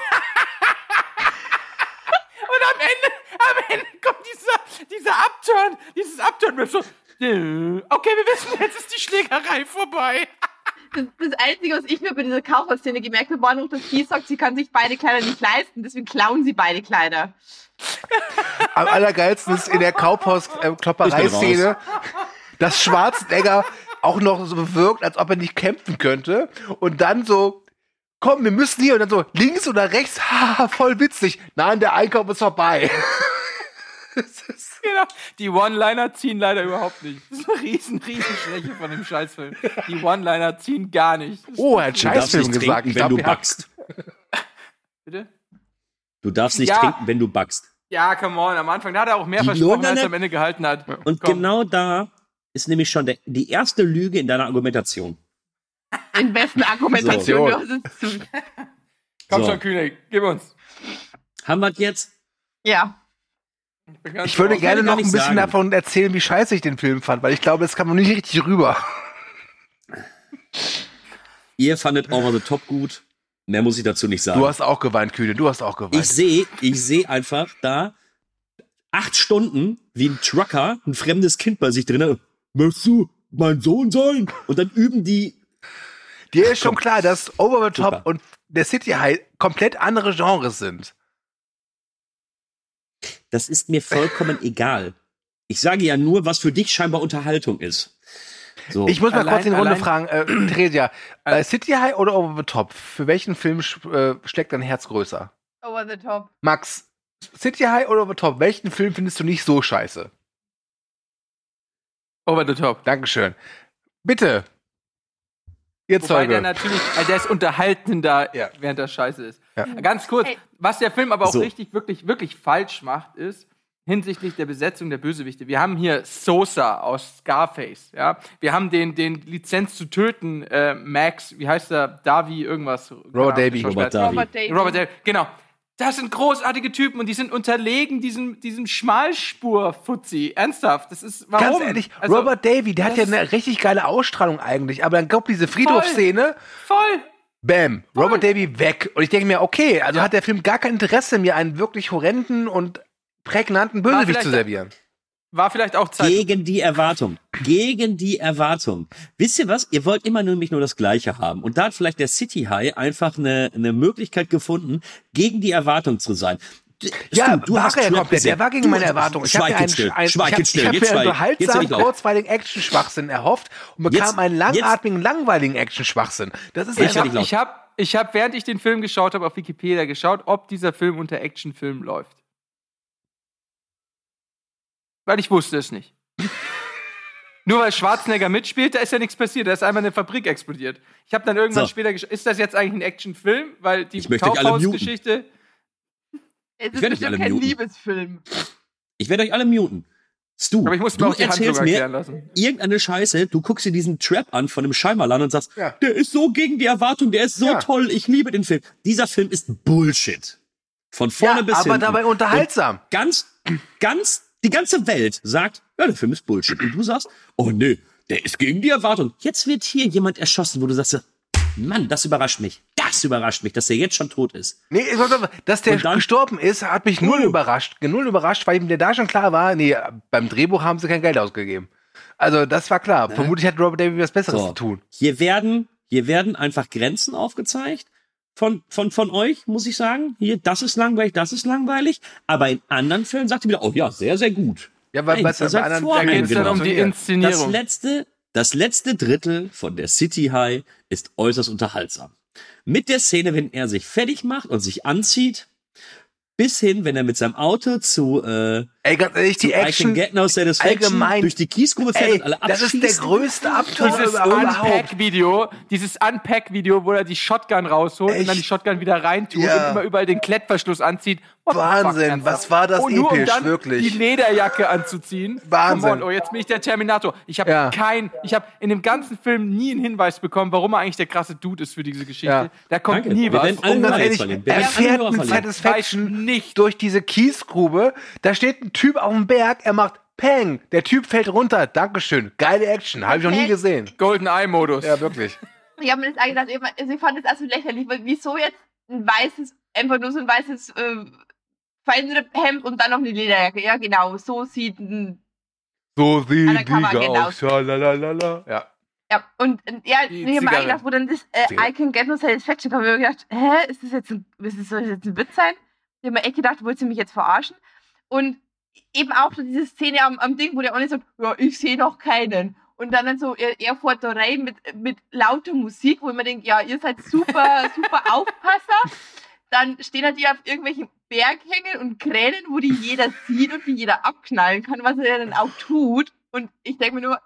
Speaker 7: Und am Ende kommt dieser Upturn, dieses Upturn-Riff so. Okay, wir wissen, jetzt ist die Schlägerei vorbei.
Speaker 5: Das Einzige, was ich nur bei dieser Kaufhausszene gemerkt habe, war noch, dass sie sagt, sie kann sich beide Kleider nicht leisten, deswegen klauen sie beide Kleider.
Speaker 6: Am allergeilsten ist in der Kaufhaus-Klopperei-Szene, dass Schwarzenegger auch noch so wirkt, als ob er nicht kämpfen könnte. Und dann so, komm, wir müssen hier. Und dann so, links oder rechts, haha, voll witzig. Nein, der Einkauf ist vorbei.
Speaker 7: Genau. Die One-Liner ziehen leider überhaupt nicht. Das ist eine riesen Schwäche von dem Scheißfilm. Die One-Liner ziehen gar nicht.
Speaker 6: Oh, er hat
Speaker 4: Du darfst
Speaker 6: Scheißfilm
Speaker 4: nicht
Speaker 6: gesagt.
Speaker 4: trinken,
Speaker 6: Ich
Speaker 4: wenn
Speaker 6: glaube,
Speaker 4: du backst.
Speaker 7: Bitte?
Speaker 4: Du darfst nicht
Speaker 7: Ja.
Speaker 4: trinken, wenn du backst.
Speaker 7: Ja, come on. Am Anfang da hat er auch mehr
Speaker 4: Die
Speaker 7: versprochen, als
Speaker 4: Londoner-
Speaker 7: er am Ende gehalten hat.
Speaker 4: Und
Speaker 7: Komm.
Speaker 4: genau da ist nämlich schon die erste Lüge in deiner Argumentation.
Speaker 5: In wessen Argumentation
Speaker 6: So.
Speaker 5: du hast es zu.
Speaker 7: Komm
Speaker 4: So.
Speaker 7: schon, Kühne, gib uns.
Speaker 4: Haben wir jetzt?
Speaker 5: Ja.
Speaker 6: ich würde gerne
Speaker 4: gar
Speaker 6: noch ein
Speaker 4: nicht
Speaker 6: bisschen
Speaker 4: sagen.
Speaker 6: davon erzählen, wie scheiße ich den Film fand, weil ich glaube, das kam noch nicht richtig rüber.
Speaker 4: Ihr fandet Over the Top gut. Mehr muss ich dazu nicht sagen.
Speaker 6: Du hast auch geweint, Kühne, du hast auch geweint.
Speaker 4: Ich sehe einfach da 8 Stunden wie ein Trucker, ein fremdes Kind bei sich drin. hat. Möchtest du mein Sohn sein? Und dann üben die.
Speaker 6: Dir ist schon klar, dass Over the Top
Speaker 4: Super.
Speaker 6: und der City High komplett andere Genres sind.
Speaker 4: Das ist mir vollkommen egal. Ich sage ja nur, was für dich scheinbar Unterhaltung ist. So.
Speaker 6: Ich muss mal kurz in die Runde
Speaker 7: allein-
Speaker 6: fragen, Theresia, City High oder Over the Top? Für welchen Film schlägt dein Herz größer?
Speaker 5: Over the top.
Speaker 6: Max, City High oder Over the Top? Welchen Film findest du nicht so scheiße?
Speaker 7: Over the top.
Speaker 6: Dankeschön. Bitte. Ihr
Speaker 7: Wobei der
Speaker 6: Zeuge.
Speaker 7: natürlich, der ist unterhaltender,
Speaker 6: Ja.
Speaker 7: während der Scheiße ist.
Speaker 6: Ja.
Speaker 7: Ganz kurz,
Speaker 5: Hey.
Speaker 7: was der Film aber auch
Speaker 4: So.
Speaker 7: richtig, wirklich falsch macht, ist hinsichtlich der Besetzung der Bösewichte. Wir haben hier Sosa aus Scarface, ja. Wir haben den Lizenz zu töten, Max, wie heißt der? Davi irgendwas.
Speaker 6: Robert Davey.
Speaker 4: Robert Davi.
Speaker 5: Robert Davey.
Speaker 7: Robert Davey, genau. Das sind großartige Typen und die sind unterlegen diesem Schmalspur-Fuzzi. Ernsthaft, das ist, warum?
Speaker 6: Ganz ehrlich,
Speaker 7: Also,
Speaker 6: Robert Davey, der hat ja
Speaker 7: das-
Speaker 6: eine richtig geile Ausstrahlung eigentlich, aber dann kommt diese Friedhofsszene,
Speaker 7: Voll.
Speaker 6: bam, Robert Davey weg. Und ich denke mir, okay, also hat der Film gar kein Interesse, mir einen wirklich horrenden und prägnanten Bösewicht
Speaker 7: vielleicht-
Speaker 6: zu servieren.
Speaker 7: War vielleicht auch Zeit.
Speaker 4: Gegen die Erwartung. Gegen die Erwartung. Wisst ihr was? Ihr wollt immer nämlich nur das Gleiche haben. Und da hat vielleicht der City High einfach eine Möglichkeit gefunden, gegen die
Speaker 6: Ja,
Speaker 4: Du hast
Speaker 6: war er
Speaker 4: knapp
Speaker 6: komplett. Der
Speaker 4: gesagt.
Speaker 6: war gegen
Speaker 4: Du-
Speaker 6: meine Erwartung. Ich habe mir
Speaker 4: Schweig jetzt still. Schweig jetzt still.
Speaker 6: ich hab
Speaker 4: Jetzt
Speaker 6: mir einen
Speaker 4: schweig. Jetzt werd
Speaker 6: unterhaltsamen,
Speaker 4: ich laut.
Speaker 6: kurzweiligen Action-Schwachsinn erhofft und bekam
Speaker 4: Jetzt-
Speaker 6: einen langatmigen, langweiligen Action-Schwachsinn. Das ist
Speaker 4: Jetzt werd
Speaker 6: einfach,
Speaker 4: ich laut.
Speaker 7: Ich hab, während ich den Film geschaut habe, auf Wikipedia geschaut, ob dieser Film unter Actionfilm läuft. Weil ich wusste es nicht. Nur weil Schwarzenegger mitspielt, da ist ja nichts passiert. Da ist einmal eine Fabrik explodiert. Ich habe dann irgendwann
Speaker 4: So.
Speaker 7: später geschaut, ist das jetzt eigentlich ein Actionfilm? Weil die
Speaker 4: Ich möchte euch alle muten.
Speaker 7: Kaufhausgeschichte.
Speaker 5: Es ist
Speaker 4: werde euch
Speaker 5: bestimmt
Speaker 4: alle
Speaker 5: kein
Speaker 4: muten.
Speaker 5: Liebesfilm.
Speaker 4: Ich werde euch alle muten. Stu,
Speaker 7: Aber ich muss mir
Speaker 4: du
Speaker 7: auch die Handlung
Speaker 4: erzählst
Speaker 7: erklären
Speaker 4: mir
Speaker 7: lassen.
Speaker 4: irgendeine Scheiße, du guckst dir diesen Trap an von dem Scheimerlan und sagst,
Speaker 6: Ja.
Speaker 4: der ist so gegen die Erwartung, der ist so
Speaker 6: Ja.
Speaker 4: toll, ich liebe den Film. Dieser Film ist Bullshit. Von vorne
Speaker 6: ja,
Speaker 4: bis
Speaker 6: aber
Speaker 4: hinten.
Speaker 6: dabei unterhaltsam.
Speaker 4: Die ganze Welt sagt, ja, der Film ist Bullshit. Und du sagst, oh nee, der ist gegen die Erwartung. Jetzt wird hier jemand erschossen, wo du sagst, Mann, das überrascht mich. Das überrascht mich, dass der jetzt schon tot ist.
Speaker 6: Nee, dass der
Speaker 4: Und dann-
Speaker 6: gestorben ist, hat mich null überrascht. Null überrascht, weil mir da schon klar war, nee, beim Drehbuch haben sie kein Geld ausgegeben. Also, das war klar. Vermutlich hat Robert Davey was Besseres
Speaker 4: So.
Speaker 6: zu tun.
Speaker 4: Hier werden einfach Grenzen aufgezeigt von euch, muss ich sagen. Hier, das ist langweilig. Aber in anderen Filmen sagt ihr wieder, oh ja, sehr, sehr gut.
Speaker 6: Ja, weil
Speaker 4: Nein,
Speaker 6: bei
Speaker 4: ihr seid
Speaker 6: anderen
Speaker 7: Da geht es dann um die
Speaker 6: funktioniert.
Speaker 7: Inszenierung.
Speaker 4: Das letzte Drittel von der City High ist äußerst unterhaltsam. Mit der Szene, wenn er sich fertig macht und sich anzieht, bis hin, wenn er mit seinem Auto zu
Speaker 6: Ey, ganz ehrlich, die
Speaker 4: I Can
Speaker 6: Action
Speaker 4: Get No Satisfaction
Speaker 6: allgemein,
Speaker 4: durch die Kiesgrube fährt und alle
Speaker 6: das
Speaker 4: abschießt.
Speaker 6: ist der größte Abtaucher
Speaker 7: Dieses
Speaker 6: überhaupt.
Speaker 7: Unpack-Video, wo er die Shotgun rausholt und dann die Shotgun wieder reintut
Speaker 6: Ja.
Speaker 7: und immer überall den Klettverschluss anzieht. What the fuck,
Speaker 6: Wahnsinn,
Speaker 7: ernsthaft?
Speaker 6: was war das
Speaker 7: nur um
Speaker 6: episch,
Speaker 7: dann
Speaker 6: wirklich.
Speaker 7: die Lederjacke anzuziehen.
Speaker 6: Wahnsinn.
Speaker 7: Come on, oh, jetzt bin ich der Terminator. Ich habe
Speaker 6: Ja.
Speaker 7: in dem ganzen Film nie einen Hinweis bekommen, warum er eigentlich der krasse Dude ist für diese Geschichte.
Speaker 6: Ja.
Speaker 7: Da kommt
Speaker 4: Danke.
Speaker 7: nie
Speaker 4: Wir
Speaker 7: was.
Speaker 4: werden alle
Speaker 6: Und ganz
Speaker 4: Hörer
Speaker 6: ehrlich,
Speaker 4: verlieren. Wir
Speaker 6: er
Speaker 4: werden alle
Speaker 6: fährt
Speaker 4: Hörer
Speaker 6: mit
Speaker 4: verlieren.
Speaker 6: Satisfaction
Speaker 7: Weiß nicht.
Speaker 6: durch diese Kiesgrube. Da steht ein Typ auf dem Berg, er macht Peng. Der Typ fällt runter. Dankeschön. Geile Action. Habe ich noch nie gesehen.
Speaker 7: Golden Eye-Modus.
Speaker 6: Ja, wirklich.
Speaker 5: Ich habe mir das eigentlich gedacht, ich fand das also lächerlich, weil wieso jetzt ein weißes, einfach nur so ein weißes Feinripp-Hemd und dann noch eine Lederjacke. Ja, genau, so sieht ein...
Speaker 6: So sieht
Speaker 5: Undercover,
Speaker 6: Tiger
Speaker 5: genau.
Speaker 6: aus. Schalalala. Ja.
Speaker 5: Ja, und ja,
Speaker 7: Die
Speaker 5: ich habe mir
Speaker 7: Zigarre.
Speaker 5: eigentlich gedacht, wo dann das
Speaker 6: Zigarre.
Speaker 5: I Can Get No Satisfaction kam, habe ich mir gedacht, soll das jetzt ein Witz sein? Ich habe mir echt gedacht, wollt ihr mich jetzt verarschen? Und eben auch so diese Szene am Ding, wo der Olli sagt, ja, ich sehe noch keinen. Und dann so Erfurterei mit lauter Musik, wo ich mir denke, ja, ihr seid super, super Aufpasser. Dann stehen halt die auf irgendwelchen Berghängen und Kränen, wo die jeder sieht und die jeder abknallen kann, was er dann auch tut. Und ich denke mir nur,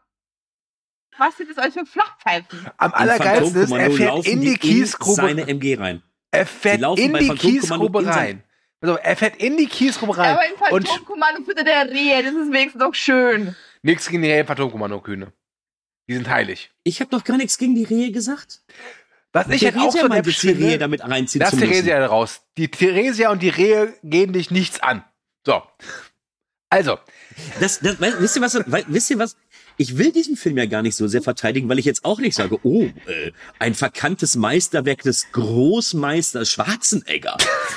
Speaker 5: was sind das alles für Flachpfeifen?
Speaker 6: Am
Speaker 4: In
Speaker 6: allergeilsten ist, er
Speaker 4: Phantomkommando
Speaker 6: fährt
Speaker 4: laufen
Speaker 6: in die
Speaker 4: in
Speaker 6: Kiesgrube.
Speaker 4: seine MG rein.
Speaker 6: Er
Speaker 4: Die
Speaker 6: fährt
Speaker 4: laufen
Speaker 6: in
Speaker 4: bei
Speaker 6: die
Speaker 4: Phantomkommando
Speaker 6: Kiesgrube
Speaker 4: in sein-
Speaker 6: rein. Also, er fährt in die Kiesgrube rein.
Speaker 5: Aber im
Speaker 6: Und
Speaker 5: Phantomkommando füttert der Rehe, das ist wenigstens doch schön.
Speaker 6: nichts gegen die Phantomkommando-Kühne. Die sind heilig.
Speaker 4: Ich habe doch gar nichts gegen die Rehe gesagt.
Speaker 6: Was ich halt auch so
Speaker 4: meint,
Speaker 6: läppisch
Speaker 4: die Rehe
Speaker 6: finde,
Speaker 4: damit reinziehen
Speaker 6: lass
Speaker 4: zu müssen.
Speaker 6: Theresia raus. Die Theresia und die Rehe gehen dich nichts an. So. Also,
Speaker 4: Wisst ihr was? Ich will diesen Film ja gar nicht so sehr verteidigen, weil ich jetzt auch nicht sage, ein verkanntes Meisterwerk des Großmeisters Schwarzenegger.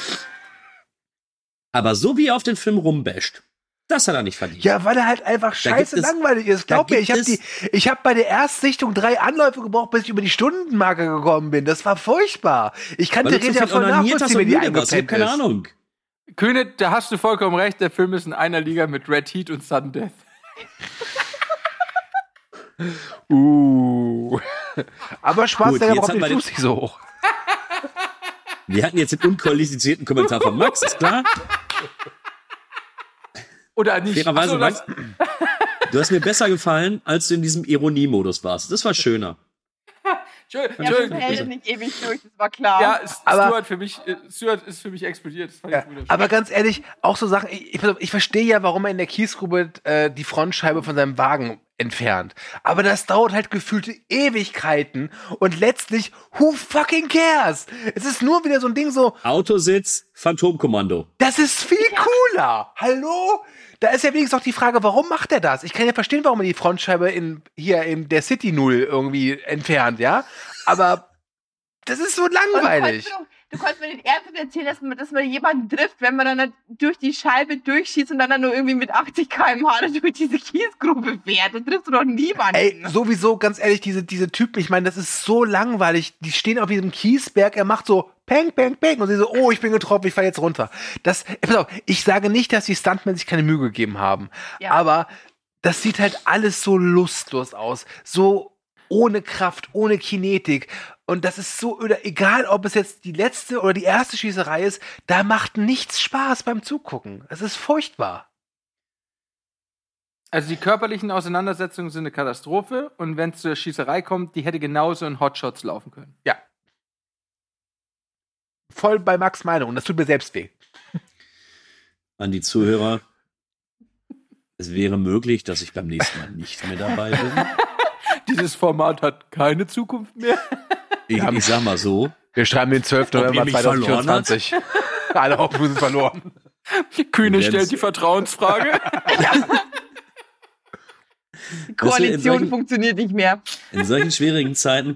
Speaker 4: Aber so wie er auf den Film rumbasht, das hat er nicht verdient.
Speaker 6: ja, weil er halt einfach scheiße
Speaker 4: gibt es-
Speaker 6: langweilig ist.
Speaker 4: da
Speaker 6: Glaub mir,
Speaker 4: gibt
Speaker 6: ich habe bei der Erstsichtung 3 Anläufe gebraucht, bis ich über die Stundenmarke gekommen bin. Das war furchtbar. Ich kann
Speaker 4: Weil du zu
Speaker 6: Theresia
Speaker 4: viel
Speaker 6: voll
Speaker 4: onaniert hast
Speaker 6: nachvollziehen, wenn
Speaker 4: und
Speaker 6: die
Speaker 4: müde warst. Ich hab
Speaker 6: eingepennt
Speaker 4: keine
Speaker 6: ist.
Speaker 4: Ahnung.
Speaker 7: König, da hast du vollkommen recht, der Film ist in einer Liga mit Red Heat und Sudden Death.
Speaker 6: Aber Schwarzenegger
Speaker 4: Gut, jetzt
Speaker 6: braucht
Speaker 4: haben
Speaker 6: den
Speaker 4: wir den-
Speaker 6: Fuß nicht so hoch.
Speaker 4: Wir hatten jetzt den unqualifizierten Kommentar von Max, ist klar.
Speaker 7: Oder nicht?
Speaker 4: Fairerweise,
Speaker 7: Ach so,
Speaker 4: Max, du hast mir besser gefallen, als du in diesem Ironiemodus warst. Das war schöner.
Speaker 5: Ja, das
Speaker 7: Entschuldigung.
Speaker 5: hält nicht ewig durch, das war klar.
Speaker 7: Ja,
Speaker 6: Aber-
Speaker 7: Stuart ist für mich explodiert. Das fand
Speaker 6: Ja,
Speaker 7: ich wunderschön.
Speaker 6: aber ganz ehrlich, auch so Sachen, ich verstehe ja, warum er in der Kiesgrube die Frontscheibe von seinem Wagen entfernt. Aber das dauert halt gefühlte Ewigkeiten und letztlich, who fucking cares? Es ist nur wieder so ein Ding so,
Speaker 4: Autositz, Phantomkommando.
Speaker 6: das ist viel cooler. Hallo? Da ist ja wenigstens auch die Frage, warum macht er das? Ich kann ja verstehen, warum er die Frontscheibe hier in der City 0 irgendwie entfernt, ja? Aber das ist so
Speaker 5: Und
Speaker 6: langweilig.
Speaker 5: du konntest mir nicht ernsthaft erzählen, dass man jemanden trifft, wenn man dann halt durch die Scheibe durchschießt und dann nur irgendwie mit 80 km/h durch diese Kiesgrube fährt. Dann triffst du doch niemanden.
Speaker 6: Ey, sowieso, ganz ehrlich, diese Typen, ich meine, das ist so langweilig. Die stehen auf diesem Kiesberg, er macht so Peng, Peng, Peng und sie so, oh, ich bin getroffen, ich falle jetzt runter. Pass auf, ich sage nicht, dass die Stuntmen sich keine Mühe gegeben haben,
Speaker 5: Ja.
Speaker 6: aber das sieht halt alles so lustlos aus, so ohne Kraft, ohne Kinetik. Und das ist so, oder egal, ob es jetzt die letzte oder die erste Schießerei ist, da macht nichts Spaß beim Zugucken. Es ist furchtbar.
Speaker 7: Also die körperlichen Auseinandersetzungen sind eine Katastrophe und wenn es zur Schießerei kommt, die hätte genauso in Hotshots laufen können.
Speaker 6: Ja. Voll bei Max Meinung und das tut mir selbst weh.
Speaker 4: An die Zuhörer. Es wäre möglich, dass ich beim nächsten Mal nicht mehr dabei bin.
Speaker 7: Dieses Format hat keine Zukunft mehr.
Speaker 4: Ich sag mal so.
Speaker 6: Wir schreiben den 12.
Speaker 4: ihr
Speaker 6: November
Speaker 4: mich verloren
Speaker 6: 2024. Alle Hoffnung sind verloren.
Speaker 7: Kühne
Speaker 4: Wir
Speaker 7: stellt
Speaker 4: werden's-
Speaker 7: die Vertrauensfrage.
Speaker 5: Die Koalition
Speaker 4: in solchen-
Speaker 5: funktioniert nicht mehr.
Speaker 4: In solchen schwierigen Zeiten.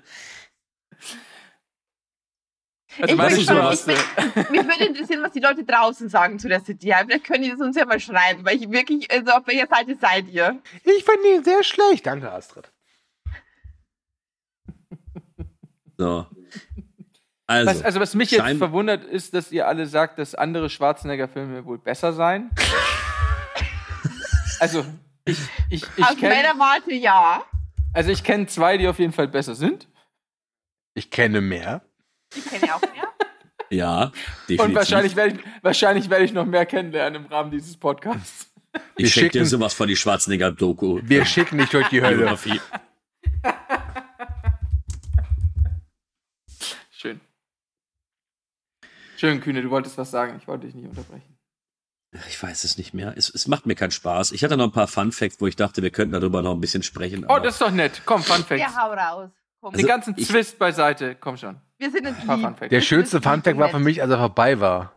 Speaker 7: Also
Speaker 5: Ich
Speaker 7: meine
Speaker 5: bin
Speaker 7: Stimme
Speaker 5: schon-
Speaker 7: aus der-
Speaker 5: Mich würde interessieren, was die Leute draußen sagen zu der City. Vielleicht können die das uns ja mal schreiben, weil ich wirklich, also auf welcher Seite seid ihr?
Speaker 6: Ich fand ihn sehr schlecht. Danke, Astrid.
Speaker 4: So. Also,
Speaker 7: Was mich jetzt
Speaker 4: schein-
Speaker 7: verwundert, ist, dass ihr alle sagt, dass andere Schwarzenegger-Filme wohl besser seien. Also, ich
Speaker 5: Aus
Speaker 7: kenne
Speaker 5: meiner Warte ja.
Speaker 7: kenn zwei, die auf jeden Fall besser sind.
Speaker 6: Ich kenne mehr.
Speaker 5: Ich kenne ja auch mehr.
Speaker 4: Ja, definitiv.
Speaker 7: Und wahrscheinlich werde ich noch mehr kennenlernen im Rahmen dieses Podcasts.
Speaker 4: Ich schicke dir
Speaker 6: schicken-
Speaker 4: sowas von die Schwarzenegger-Doku.
Speaker 6: Wir schicken dich durch die Hölle.
Speaker 4: Biografie.
Speaker 7: Schön. Schön, Kühne, du wolltest was sagen. Ich wollte dich nicht unterbrechen.
Speaker 4: Ich weiß es nicht mehr. Es macht mir keinen Spaß. Ich hatte noch ein paar Fun-Facts, wo ich dachte, wir könnten darüber noch ein bisschen sprechen.
Speaker 7: Oh,
Speaker 4: aber-
Speaker 7: das ist doch nett. Komm, Fun Facts.
Speaker 5: Ja, hau raus. Komm.
Speaker 7: Den ganzen Zwist beiseite. Komm schon.
Speaker 5: Wir sind uns
Speaker 7: Ein paar
Speaker 5: lieb.
Speaker 7: Fun Facts.
Speaker 6: Der schönste Funfact war für mich, als er vorbei war.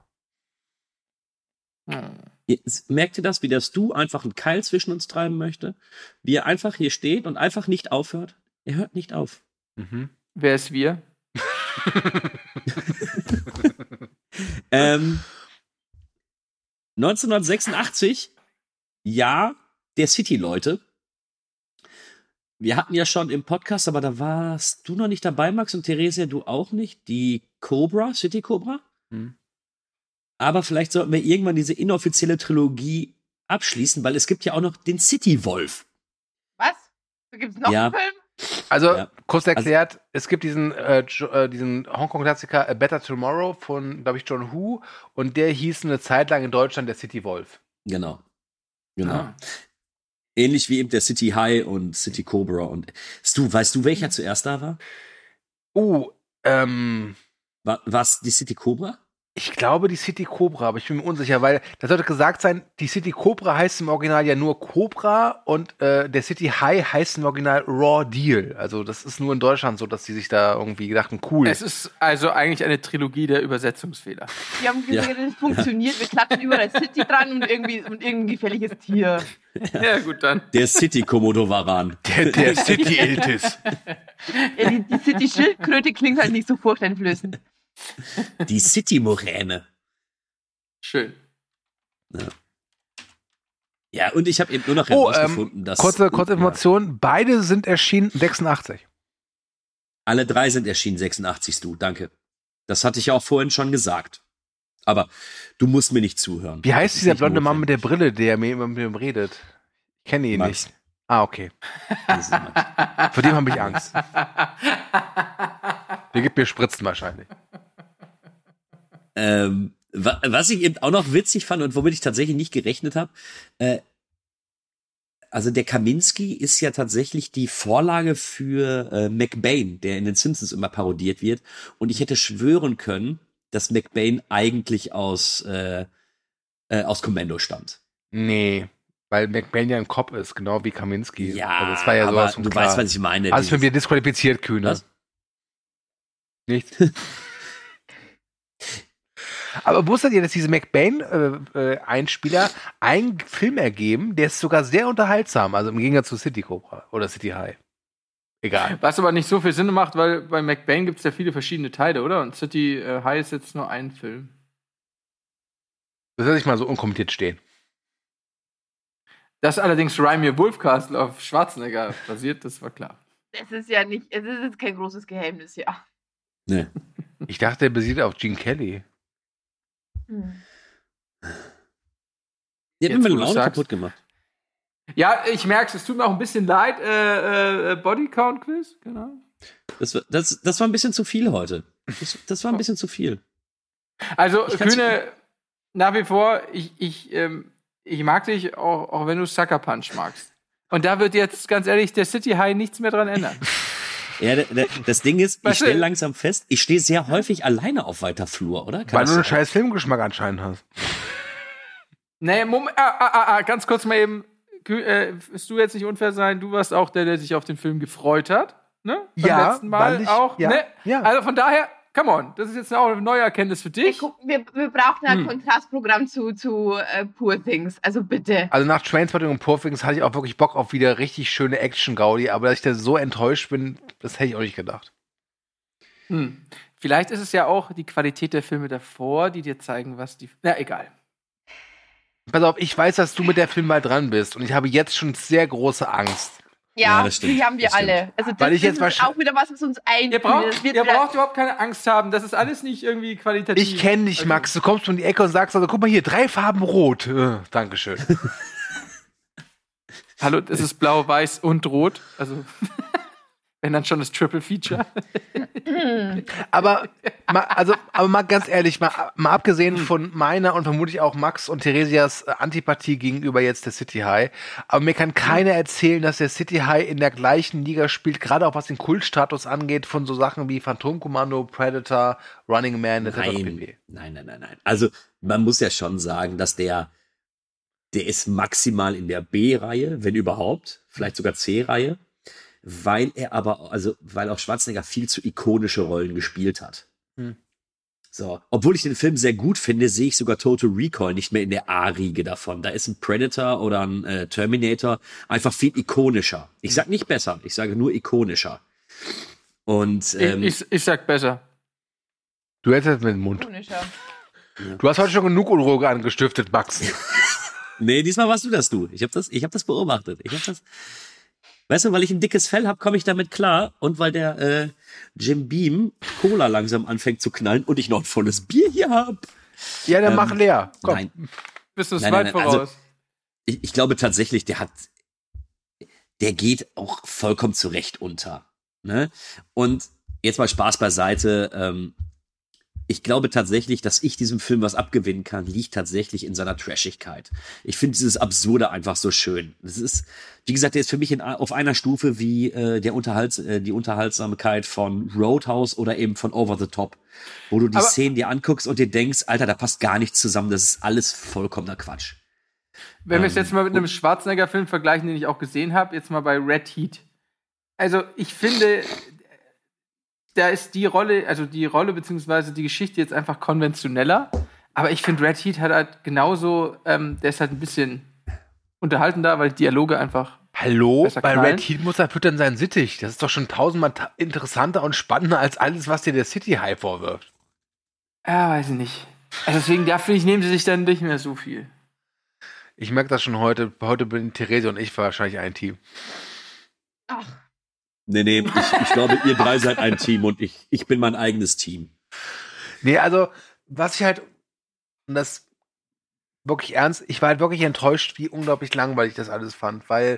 Speaker 4: Merkt ihr das, wie das Du einfach einen Keil zwischen uns treiben möchte? Wie er einfach hier steht und einfach nicht aufhört? Er hört nicht auf.
Speaker 6: Mhm.
Speaker 7: Wer ist wir?
Speaker 4: 1986, ja, der City-Leute. Wir hatten ja schon im Podcast, aber da warst du noch nicht dabei, Max, und Theresia, du auch nicht, die Cobra, City Cobra.
Speaker 6: Hm.
Speaker 4: Aber vielleicht sollten wir irgendwann diese inoffizielle Trilogie abschließen, weil es gibt ja auch noch den City Wolf.
Speaker 5: Was? Da gibt's noch
Speaker 4: Ja.
Speaker 5: einen Film?
Speaker 6: Also,
Speaker 4: Ja.
Speaker 6: kurz erklärt, es gibt diesen Hongkong-Klassiker A Better Tomorrow von, glaube ich, John Woo und der hieß eine Zeit lang in Deutschland der City Wolf.
Speaker 4: Genau. Genau.
Speaker 7: Ah.
Speaker 4: Ähnlich wie eben der City High und City Cobra. Und weißt du, welcher zuerst da war? War es die City Cobra?
Speaker 6: Ich glaube die City Cobra, aber ich bin mir unsicher, weil da sollte gesagt sein, die City Cobra heißt im Original ja nur Cobra und der City High heißt im Original Raw Deal. Also das ist nur in Deutschland so, dass die sich da irgendwie gedachten, cool.
Speaker 7: Es ist also eigentlich eine Trilogie der Übersetzungsfehler.
Speaker 5: Wir haben gesagt, das funktioniert. Wir klatschen überall City dran und irgendein gefährliches Tier.
Speaker 7: Ja, gut, dann.
Speaker 4: Der City Komodo Varan.
Speaker 6: der City Iltis.
Speaker 5: Ja, die City-Schildkröte klingt halt nicht so furchteinflößend.
Speaker 4: Die City Moräne.
Speaker 7: Schön.
Speaker 4: Ja, und ich habe eben nur noch
Speaker 6: Oh,
Speaker 4: herausgefunden, dass
Speaker 6: kurze Information, beide sind erschienen 86.
Speaker 4: alle drei sind erschienen 86, du, danke. Das hatte ich ja auch vorhin schon gesagt. Aber du musst mir nicht zuhören.
Speaker 6: Wie heißt
Speaker 4: Das ist
Speaker 6: dieser
Speaker 4: nicht
Speaker 6: blonde Mann
Speaker 4: notwendig.
Speaker 6: mit der Brille, der mit mir redet? Ich kenne ihn
Speaker 4: Max.
Speaker 6: nicht. Ah, okay.
Speaker 4: Das ist Max.
Speaker 6: Vor dem habe ich Angst. Der gibt mir Spritzen wahrscheinlich.
Speaker 4: Was ich eben auch noch witzig fand und womit ich tatsächlich nicht gerechnet habe, also der Kaminski ist ja tatsächlich die Vorlage für McBain, der in den Simpsons immer parodiert wird. Und ich hätte schwören können, dass McBain eigentlich aus Commando stammt.
Speaker 6: Nee, weil McBain ja ein Cop ist, genau wie Kaminski.
Speaker 4: Ja,
Speaker 6: also das war ja
Speaker 4: aber
Speaker 6: sowas von
Speaker 4: du
Speaker 6: klar.
Speaker 4: weißt, was ich meine.
Speaker 6: Also für mich disqualifiziert, Kühne.
Speaker 4: Was?
Speaker 6: Nichts. Aber wusstet ihr, dass diese McBain-Einspieler einen Film ergeben, der ist sogar sehr unterhaltsam, also im Gegensatz zu City Cobra oder City High. Egal.
Speaker 7: Was aber nicht so viel Sinn macht, weil bei McBain gibt es ja viele verschiedene Teile, oder? Und City High ist jetzt nur ein Film.
Speaker 6: Das lasse ich mal so unkommentiert stehen.
Speaker 7: Dass allerdings Rymir Wolfcastle auf Schwarzenegger basiert, das war klar.
Speaker 5: Es ist ja nicht, es ist jetzt kein großes Geheimnis, ja.
Speaker 4: Nee.
Speaker 6: Ich dachte, er basiert auf Gene Kelly.
Speaker 4: Der hat
Speaker 7: Jetzt,
Speaker 4: mir meine
Speaker 7: wo du's
Speaker 4: Laune
Speaker 7: sagst.
Speaker 4: kaputt gemacht.
Speaker 7: Ja, ich merke es tut mir auch ein bisschen leid. Bodycount-Quiz, genau.
Speaker 4: Das war ein bisschen zu viel heute. Das war ein bisschen zu viel.
Speaker 7: Also,
Speaker 4: Ich kann's-
Speaker 7: Kühne, nach wie vor, ich mag dich, auch wenn du Sucker Punch magst. Und da wird jetzt, ganz ehrlich, der City High nichts mehr dran ändern.
Speaker 4: Ja, das Ding ist, ich
Speaker 7: Weißt du-
Speaker 4: stelle langsam fest, ich stehe sehr häufig alleine auf weiter Flur, oder? Kann
Speaker 6: Weil
Speaker 4: das
Speaker 6: du einen
Speaker 4: sein?
Speaker 6: scheiß Filmgeschmack anscheinend hast.
Speaker 7: Nee, Moment, ganz kurz mal eben, wirst du jetzt nicht unfair sein, du warst auch der sich auf den Film gefreut hat, ne? Beim
Speaker 6: Ja,
Speaker 7: letzten Mal
Speaker 6: weil ich-
Speaker 7: auch,
Speaker 6: ja,
Speaker 7: ne?
Speaker 6: ja.
Speaker 7: Also von daher, come on, das ist jetzt auch eine neue Erkenntnis für dich.
Speaker 5: Wir brauchen ein Kontrastprogramm zu Poor Things, also bitte.
Speaker 6: Also nach Trainspotting und Poor Things hatte ich auch wirklich Bock auf wieder richtig schöne Action-Gaudi, aber dass ich da so enttäuscht bin, das hätte ich auch nicht gedacht.
Speaker 7: Vielleicht ist es ja auch die Qualität der Filme davor, die dir zeigen, was die. Na, egal.
Speaker 6: Pass auf, ich weiß, dass du mit der Film mal dran bist und ich habe jetzt schon sehr große Angst.
Speaker 5: Ja,
Speaker 4: Ja, das stimmt,
Speaker 5: die haben wir
Speaker 4: das stimmt.
Speaker 5: alle. Also das,
Speaker 6: Weil ich jetzt
Speaker 5: das ist auch wieder was uns
Speaker 7: Ihr
Speaker 5: einbildet.
Speaker 7: braucht überhaupt keine Angst haben, das ist alles nicht irgendwie qualitativ.
Speaker 6: Ich kenne dich,
Speaker 7: Also-
Speaker 6: Max. Du kommst um die Ecke und sagst also, guck mal hier, 3 Farben rot. Dankeschön.
Speaker 7: Hallo, es ist blau, weiß und rot. Also Wenn dann schon das Triple Feature.
Speaker 6: Aber mal ganz ehrlich, mal abgesehen von meiner und vermutlich auch Max und Theresias Antipathie gegenüber jetzt der City High, aber mir kann keiner erzählen, dass der City High in der gleichen Liga spielt, gerade auch was den Kultstatus angeht, von so Sachen wie Phantomkommando, Predator, Running Man, etc. pp.
Speaker 4: Nein. Also man muss ja schon sagen, dass der ist maximal in der B-Reihe, wenn überhaupt, vielleicht sogar C-Reihe. Weil auch Schwarzenegger viel zu ikonische Rollen gespielt hat. So, obwohl ich den Film sehr gut finde, sehe ich sogar Total Recall nicht mehr in der A-Riege davon. Da ist ein Predator oder ein Terminator einfach viel ikonischer. Ich sag nicht besser, ich sage nur ikonischer. Und
Speaker 7: ich sag besser.
Speaker 6: Du hättest es mit dem Mund.
Speaker 5: Ikonischer.
Speaker 6: Du hast heute schon genug Unruhe angestiftet, Max.
Speaker 4: Nee, diesmal warst du das, du. Ich hab das beobachtet. Weißt du, weil ich ein dickes Fell habe, komme ich damit klar. Und weil der Jim Beam Cola langsam anfängt zu knallen und ich noch ein volles Bier hier habe.
Speaker 6: Ja, dann mach leer. Komm.
Speaker 4: Nein.
Speaker 7: Bist du es
Speaker 4: Nein,
Speaker 7: weit voraus?
Speaker 4: also, ich glaube tatsächlich, der geht auch vollkommen zurecht unter. Ne? Und jetzt mal Spaß beiseite. Ich glaube tatsächlich, dass ich diesem Film was abgewinnen kann, liegt tatsächlich in seiner Trashigkeit. Ich finde dieses Absurde einfach so schön. Das ist, wie gesagt, der ist für mich auf einer Stufe wie die Unterhaltsamkeit von Roadhouse oder eben von Over the Top, wo du die Szenen dir anguckst und dir denkst, Alter, da passt gar nichts zusammen, das ist alles vollkommener Quatsch.
Speaker 7: Wenn wir es jetzt mal mit einem Schwarzenegger-Film vergleichen, den ich auch gesehen habe, jetzt mal bei Red Heat. Also ich finde, da ist die Rolle beziehungsweise die Geschichte jetzt einfach konventioneller. Aber ich finde, Red Heat hat halt genauso, der ist halt ein bisschen unterhaltender, weil die Dialoge einfach.
Speaker 6: Hallo?
Speaker 7: besser
Speaker 6: Bei
Speaker 7: knallen.
Speaker 6: Red Heat muss er füttern sein Sittich. Das ist doch schon tausendmal interessanter und spannender als alles, was dir der City High vorwirft.
Speaker 7: Ja, weiß ich nicht. Also deswegen, da finde ich, nehmen sie sich dann nicht mehr so viel.
Speaker 6: Ich merke das schon heute. Heute bin Therese und ich wahrscheinlich ein Team.
Speaker 5: Ach,
Speaker 4: Nee, ich glaube, ihr drei seid ein Team und ich bin mein eigenes Team.
Speaker 6: Nee, also, was ich halt, und das wirklich ernst, ich war halt wirklich enttäuscht, wie unglaublich langweilig das alles fand, weil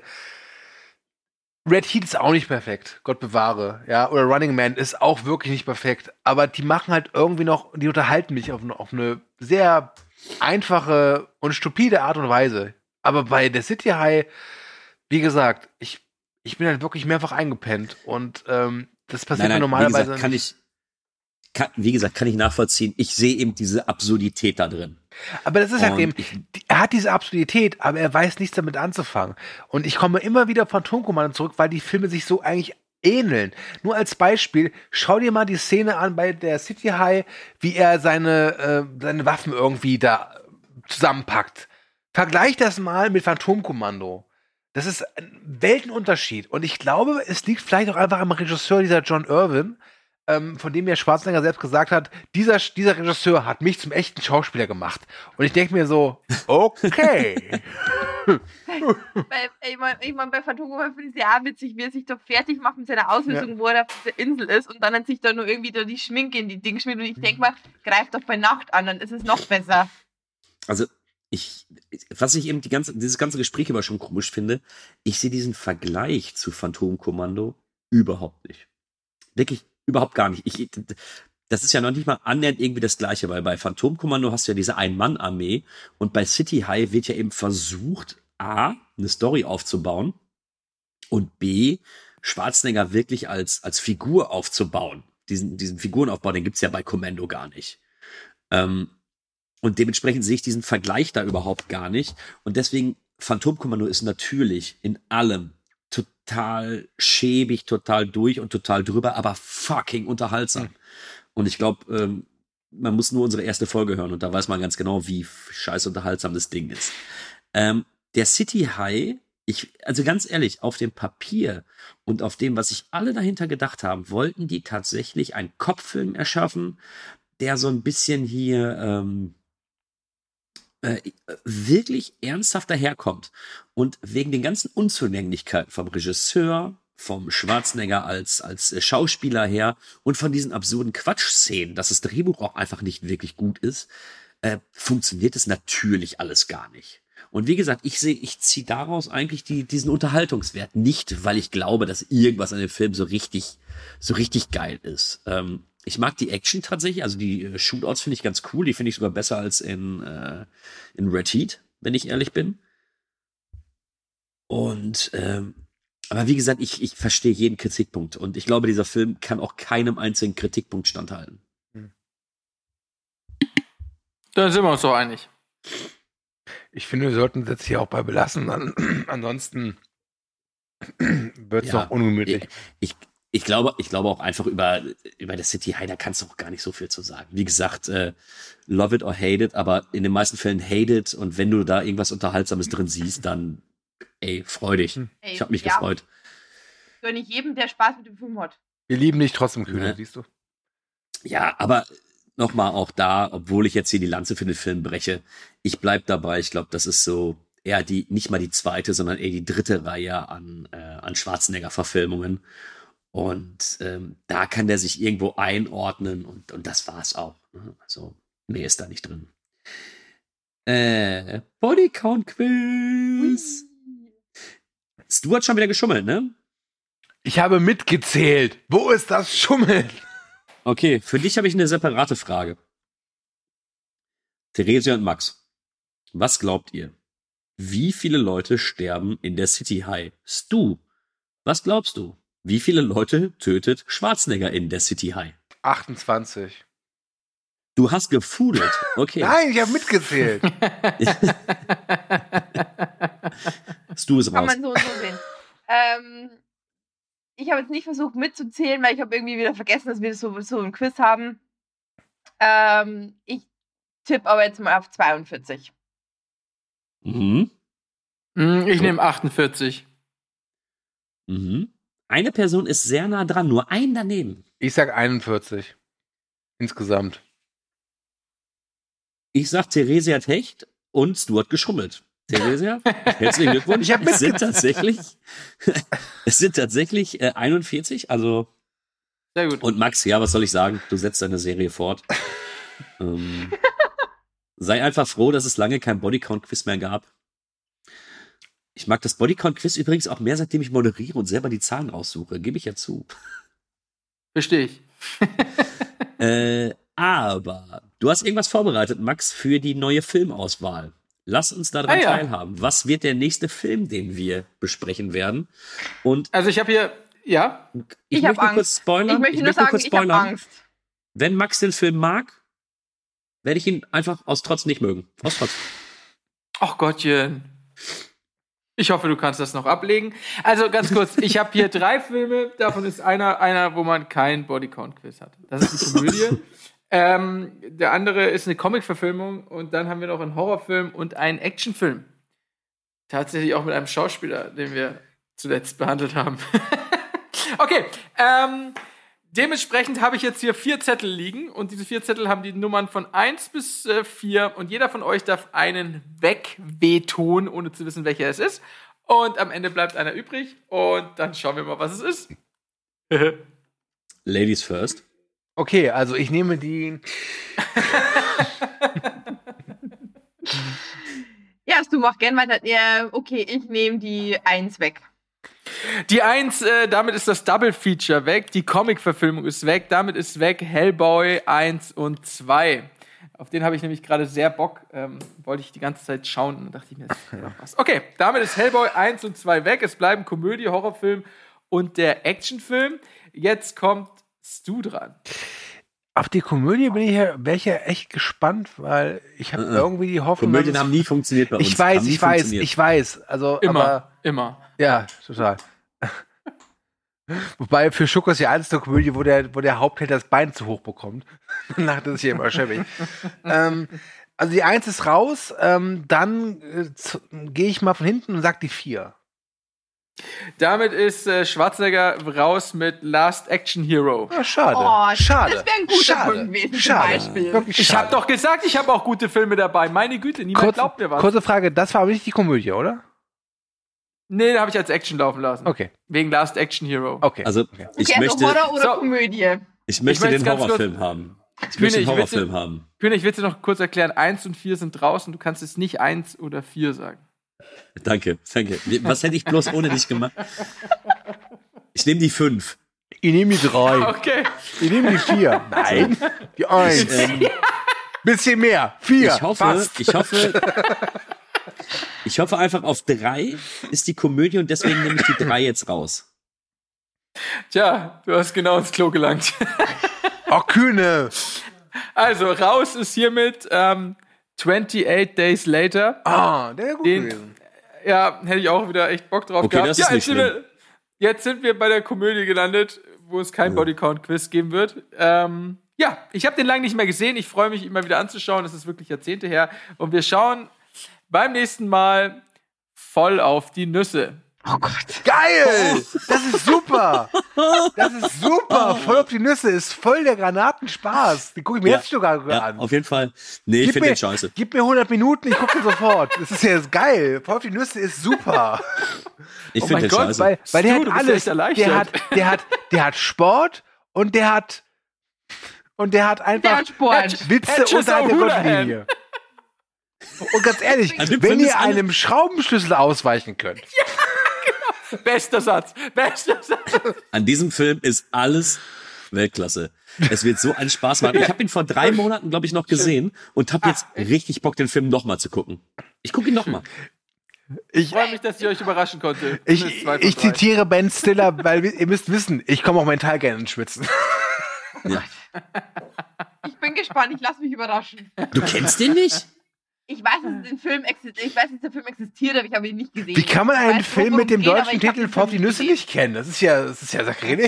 Speaker 6: Red Heat ist auch nicht perfekt, Gott bewahre, ja, oder Running Man ist auch wirklich nicht perfekt, aber die machen halt irgendwie noch, die unterhalten mich auf eine sehr einfache und stupide Art und Weise. Aber bei der City High, wie gesagt, ich bin halt wirklich mehrfach eingepennt und das passiert mir normalerweise
Speaker 4: wie gesagt, kann ich nachvollziehen. Ich sehe eben diese Absurdität da drin.
Speaker 6: Aber das ist halt eben, er hat diese Absurdität, aber er weiß nichts damit anzufangen. Und ich komme immer wieder von Phantomkommando zurück, weil die Filme sich so eigentlich ähneln. Nur als Beispiel, schau dir mal die Szene an bei der City High, wie er seine Waffen irgendwie da zusammenpackt. Vergleich das mal mit Phantomkommando. Das ist ein Weltenunterschied. Und ich glaube, es liegt vielleicht auch einfach am Regisseur, dieser John Irwin, von dem ja Schwarzenegger selbst gesagt hat, dieser Regisseur hat mich zum echten Schauspieler gemacht. Und ich denke mir so, okay.
Speaker 5: ich mein, bei Phantomkommando finde ich es ja auch witzig, wie er sich da fertig macht mit seiner Ausrüstung, wo er auf der Insel ist und dann sich da nur irgendwie da die Schminke in die Dinge schmiert. Und ich denke mal, greift doch bei Nacht an, dann ist es noch besser.
Speaker 4: Also, was ich eben dieses ganze Gespräch über schon komisch finde, ich sehe diesen Vergleich zu Phantomkommando überhaupt nicht. Wirklich überhaupt gar nicht. Das ist ja noch nicht mal annähernd irgendwie das Gleiche, weil bei Phantomkommando hast du ja diese Ein-Mann-Armee und bei City High wird ja eben versucht, A, eine Story aufzubauen und B, Schwarzenegger wirklich als Figur aufzubauen. Diesen Figurenaufbau, den gibt's ja bei Commando gar nicht. Und dementsprechend sehe ich diesen Vergleich da überhaupt gar nicht. Und deswegen, Phantomkommando ist natürlich in allem total schäbig, total durch und total drüber, aber fucking unterhaltsam. Und ich glaube, man muss nur unsere erste Folge hören und da weiß man ganz genau, wie scheiß unterhaltsam das Ding ist. Der City High, also ganz ehrlich, auf dem Papier und auf dem, was sich alle dahinter gedacht haben, wollten die tatsächlich einen Kopffilm erschaffen, der so ein bisschen hier wirklich ernsthaft daherkommt. Und wegen den ganzen Unzulänglichkeiten vom Regisseur, vom Schwarzenegger als Schauspieler her und von diesen absurden Quatschszenen, dass das Drehbuch auch einfach nicht wirklich gut ist, funktioniert es natürlich alles gar nicht. Und wie gesagt, ich ziehe daraus eigentlich diesen Unterhaltungswert. Nicht, weil ich glaube, dass irgendwas an dem Film so richtig geil ist. Ich mag die Action tatsächlich, also die Shootouts finde ich ganz cool. Die finde ich sogar besser als in Red Heat, wenn ich ehrlich bin. Und aber wie gesagt, ich verstehe jeden Kritikpunkt. Und ich glaube, dieser Film kann auch keinem einzigen Kritikpunkt standhalten.
Speaker 7: Da sind wir uns doch einig.
Speaker 6: Ich finde, wir sollten es jetzt hier auch bei belassen. Ansonsten wird es noch ungemütlich.
Speaker 4: Ich glaube auch einfach über der City High, da kannst du auch gar nicht so viel zu sagen. Wie gesagt, love it or hate it, aber in den meisten Fällen hate it. Und wenn du da irgendwas Unterhaltsames drin siehst, dann, freu dich. Ich habe mich gefreut.
Speaker 5: Gönne ich jedem, der Spaß mit dem Film hat.
Speaker 6: Wir lieben dich trotzdem, Kühne, siehst du?
Speaker 4: Ja, aber nochmal auch da, obwohl ich jetzt hier die Lanze für den Film breche, ich bleib dabei. Ich glaube, das ist so eher nicht mal die zweite, sondern eher die dritte Reihe an Schwarzenegger-Verfilmungen. Und da kann der sich irgendwo einordnen und das war's auch. Ne? Also, mehr ist da nicht drin. Bodycount-Quiz. Du hast schon wieder geschummelt, ne?
Speaker 6: Ich habe mitgezählt. Wo ist das Schummeln?
Speaker 4: Okay, für dich habe ich eine separate Frage. Theresia und Max, was glaubt ihr? Wie viele Leute sterben in der City High? Stu, was glaubst du? Wie viele Leute tötet Schwarzenegger in der City High?
Speaker 6: 28.
Speaker 4: Du hast gefudelt. Okay.
Speaker 6: Nein, ich habe mitgezählt.
Speaker 4: Stu ist
Speaker 5: Kann
Speaker 4: raus.
Speaker 5: man so und so sehen. Ich habe jetzt nicht versucht mitzuzählen, weil ich habe irgendwie wieder vergessen, dass wir so ein Quiz haben. Ich tippe aber jetzt mal auf 42.
Speaker 4: Mhm.
Speaker 7: Ich nehme 48.
Speaker 4: Mhm. Eine Person ist sehr nah dran, nur ein daneben.
Speaker 6: Ich sag 41. Insgesamt.
Speaker 4: Ich sag, Theresia hat Hecht und Stu hat geschummelt. Theresia, herzlichen Glückwunsch.
Speaker 6: Ich hab
Speaker 4: es sind tatsächlich 41, also.
Speaker 7: Sehr gut.
Speaker 4: Und Max, ja, was soll ich sagen? Du setzt deine Serie fort. Sei einfach froh, dass es lange kein Bodycount-Quiz mehr gab. Ich mag das Bodycount-Quiz übrigens auch mehr, seitdem ich moderiere und selber die Zahlen raussuche. Gebe ich ja zu.
Speaker 7: Verstehe ich.
Speaker 4: Aber du hast irgendwas vorbereitet, Max, für die neue Filmauswahl. Lass uns daran teilhaben. Was wird der nächste Film, den wir besprechen werden? Und
Speaker 7: also ich habe hier, ja.
Speaker 4: Ich
Speaker 5: habe
Speaker 4: möchte
Speaker 5: Angst.
Speaker 4: kurz spoilern.
Speaker 5: Ich möchte nur sagen, ich habe Angst.
Speaker 4: Wenn Max den Film mag, werde ich ihn einfach aus Trotz nicht mögen. Aus Trotz.
Speaker 7: Ach Gottchen. Ich hoffe, du kannst das noch ablegen. Also ganz kurz, ich habe hier 3 Filme, davon ist einer, wo man kein Bodycount-Quiz hat. Das ist eine Komödie. Der andere ist eine Comic-Verfilmung und dann haben wir noch einen Horrorfilm und einen Actionfilm. Tatsächlich auch mit einem Schauspieler, den wir zuletzt behandelt haben. Okay, dementsprechend habe ich jetzt hier 4 Zettel liegen und diese 4 Zettel haben die Nummern von 1 bis 4 und jeder von euch darf einen wegwehtun, ohne zu wissen, welcher es ist. Und am Ende bleibt einer übrig und dann schauen wir mal, was es ist.
Speaker 4: Ladies first.
Speaker 6: Okay, also ich nehme die.
Speaker 5: Ja, du mach gern weiter. Ja, okay, ich nehme die 1 weg.
Speaker 7: Die 1, damit ist das Double-Feature weg. Die Comic-Verfilmung ist weg. Damit ist weg Hellboy 1 und 2. Auf den habe ich nämlich gerade sehr Bock. Wollte ich die ganze Zeit schauen. Und dachte ich mir, das ist noch was. Okay, damit ist Hellboy 1 und 2 weg. Es bleiben Komödie, Horrorfilm und der Actionfilm. Jetzt kommt Stu dran.
Speaker 6: Auf die Komödie wäre ich ja echt gespannt, weil ich habe irgendwie die Hoffnung.
Speaker 4: Komödien haben nie funktioniert bei uns.
Speaker 6: Ich weiß. Also,
Speaker 7: Immer.
Speaker 6: Ja, total. Wobei für Schuckers die einzige Komödie, wo der Hauptheld das Bein zu hoch bekommt. Danach ist es hier immer schäbig. Also die 1 ist raus, dann gehe ich mal von hinten und sag die 4.
Speaker 7: Damit ist Schwarzenegger raus mit Last Action Hero.
Speaker 6: Ja, schade.
Speaker 5: Oh,
Speaker 6: schade.
Speaker 5: Das wäre ein guter Film gewesen zum Beispiel.
Speaker 6: Wirklich
Speaker 7: Ich
Speaker 6: schade.
Speaker 7: habe doch gesagt, ich habe auch gute Filme dabei. Meine Güte, niemand glaubt mir was.
Speaker 6: Kurze Frage, das war aber nicht die Komödie, oder?
Speaker 7: Nee, da habe ich als Action laufen lassen.
Speaker 6: Okay.
Speaker 7: Wegen Last Action Hero.
Speaker 6: Okay.
Speaker 4: Also,
Speaker 5: Okay, also Horror oder Komödie?
Speaker 4: ich möchte den
Speaker 7: ganz
Speaker 4: Horrorfilm haben. Ich möchte einen
Speaker 7: Kühne,
Speaker 4: Horrorfilm haben.
Speaker 7: Kühne, ich will dir noch kurz erklären, 1 und 4 sind draußen, du kannst jetzt nicht 1 oder 4 sagen.
Speaker 4: Danke. Was hätte ich bloß ohne dich gemacht? Ich nehme die 5.
Speaker 6: Ich nehme die 3.
Speaker 7: Okay.
Speaker 6: Ich nehme die 4. Nein, die 1. Bisschen mehr. 4.
Speaker 4: Ich hoffe einfach auf 3 ist die Komödie und deswegen nehme ich die 3 jetzt raus.
Speaker 7: Tja, du hast genau ins Klo gelangt.
Speaker 6: Ach, Kühne.
Speaker 7: Also, raus ist hiermit 28 Days Later.
Speaker 6: Ah, der wäre gut
Speaker 7: Den-
Speaker 6: gewesen.
Speaker 7: Ja, hätte ich auch wieder echt Bock drauf
Speaker 4: Okay,
Speaker 7: gehabt.
Speaker 4: das ist
Speaker 7: Ja,
Speaker 4: nicht schlimm.
Speaker 7: jetzt sind wir bei der Komödie gelandet, wo es kein Bodycount-Quiz geben wird. Ja, ich habe den lange nicht mehr gesehen. Ich freue mich, ihn mal wieder anzuschauen. Das ist wirklich Jahrzehnte her. Und wir schauen beim nächsten Mal voll auf die Nüsse.
Speaker 5: Oh Gott.
Speaker 6: Geil! Das ist super! Das ist super! Voll auf die Nüsse ist voll der Granatenspaß. Die gucke ich mir jetzt sogar an.
Speaker 4: Auf jeden Fall. Nee, ich finde den scheiße.
Speaker 6: Gib mir 100 Minuten, ich gucke sofort. Das ist ja geil. Voll auf die Nüsse ist super.
Speaker 4: Ich
Speaker 7: Oh
Speaker 4: finde
Speaker 7: mein
Speaker 4: den
Speaker 7: Gott,
Speaker 4: scheiße.
Speaker 6: Weil der
Speaker 7: Du
Speaker 6: hat
Speaker 7: bist
Speaker 6: alles.
Speaker 7: echt erleichtert.
Speaker 6: Der hat Sport und der hat einfach
Speaker 5: Der hat Sport.
Speaker 6: Witze
Speaker 7: Patches
Speaker 6: unterhalb der
Speaker 7: O'Houlihan.
Speaker 6: Gürtellinie. Und ganz ehrlich,
Speaker 4: An dem
Speaker 6: wenn
Speaker 4: Film
Speaker 6: ihr
Speaker 4: ist alle-
Speaker 6: einem Schraubenschlüssel ausweichen könnt,
Speaker 7: Bester Satz.
Speaker 4: An diesem Film ist alles Weltklasse. Es wird so einen Spaß machen. Ich habe ihn vor 3 Monaten, glaube ich, noch gesehen und habe jetzt richtig Bock, den Film nochmal zu gucken. Ich gucke ihn nochmal.
Speaker 7: Ich freue mich, dass ich euch überraschen konnte.
Speaker 6: ich
Speaker 7: Zumindest 2 von 3.
Speaker 6: zitiere Ben Stiller, weil ihr müsst wissen, ich komme auch mental gerne ins Schwitzen.
Speaker 4: Ja.
Speaker 5: Ich bin gespannt, ich lasse mich überraschen.
Speaker 4: Du kennst den nicht?
Speaker 5: Ich weiß, dass der Film existiert, aber ich habe ihn nicht gesehen.
Speaker 6: Wie kann man
Speaker 5: Ich
Speaker 6: einen
Speaker 5: weiß,
Speaker 6: Film
Speaker 5: worum
Speaker 6: mit dem
Speaker 5: es geht, aber
Speaker 6: deutschen
Speaker 5: ich hab
Speaker 6: Titel
Speaker 5: den
Speaker 6: Vor auf die
Speaker 5: Film
Speaker 6: Nüsse
Speaker 5: gesehen.
Speaker 6: nicht kennen? Das ist ja Sakrileg.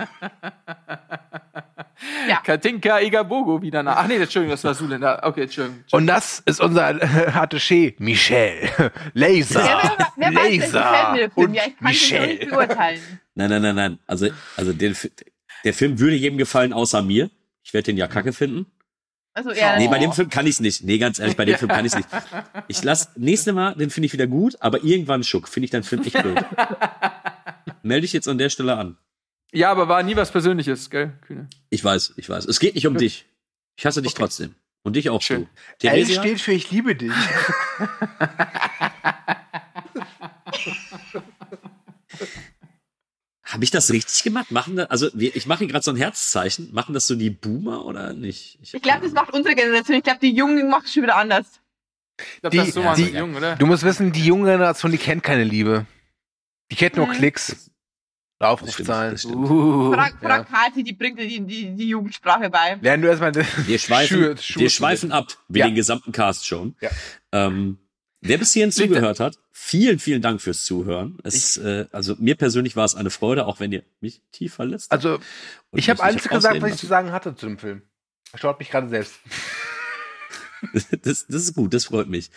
Speaker 5: Ja.
Speaker 7: Katinka Igabogo wieder nach. Ach nee, Entschuldigung, das war Zuländer. Okay, Entschuldigung.
Speaker 6: Und das ist unser Attaché, Michel. Laser.
Speaker 5: Wer weiß, vielleicht gefällt
Speaker 6: Laser.
Speaker 5: mir der Film.
Speaker 6: Und
Speaker 5: Ja, ich kann den noch nicht
Speaker 6: Michel.
Speaker 5: beurteilen.
Speaker 4: Nein. Also der Film würde jedem gefallen, außer mir. Ich werde den ja kacke finden.
Speaker 5: Also, ja,
Speaker 4: Nee, bei dem Film kann ich's nicht. Nee, ganz ehrlich, bei dem Film kann ich's nicht. Ich lasse nächste Mal, den finde ich wieder gut, aber irgendwann finde ich deinen Film echt blöd. Melde dich jetzt an der Stelle an.
Speaker 7: Ja, aber war nie was Persönliches, gell, Kühne?
Speaker 4: Ich weiß. Es geht nicht um dich. Ich hasse dich trotzdem. Und dich auch,
Speaker 7: Schön.
Speaker 4: du.
Speaker 6: L
Speaker 4: Theresia?
Speaker 6: steht für ich liebe dich.
Speaker 4: Habe ich das richtig gemacht? Ich mache hier gerade so ein Herzzeichen. Machen das so die Boomer oder nicht?
Speaker 5: Ich glaube, das macht unsere Generation. Ich glaube, die Jungen machen es schon wieder anders.
Speaker 7: Ich glaube, das ist so mal jung, oder?
Speaker 6: Du musst wissen, die junge Generation, die kennt keine Liebe. Die kennt nur Klicks. Aufrufzahlen.
Speaker 4: Das stimmt.
Speaker 5: Frag Kati, die bringt dir die Jugendsprache bei.
Speaker 6: Lern du erstmal
Speaker 4: Wir schweifen ab, wie
Speaker 6: Ja.
Speaker 4: den gesamten Cast schon.
Speaker 6: Ja.
Speaker 4: Wer bis hierhin zugehört hat, vielen, vielen Dank fürs Zuhören. Also mir persönlich war es eine Freude, auch wenn ihr mich tief verletzt habt.
Speaker 6: Also,
Speaker 4: Und
Speaker 6: ich habe
Speaker 4: mich
Speaker 6: alles
Speaker 4: nicht
Speaker 6: gesagt,
Speaker 4: ausreden
Speaker 6: was ich zu sagen hatte zu dem Film. Schaut mich gerade selbst.
Speaker 4: lassen. Das ist gut, das freut mich.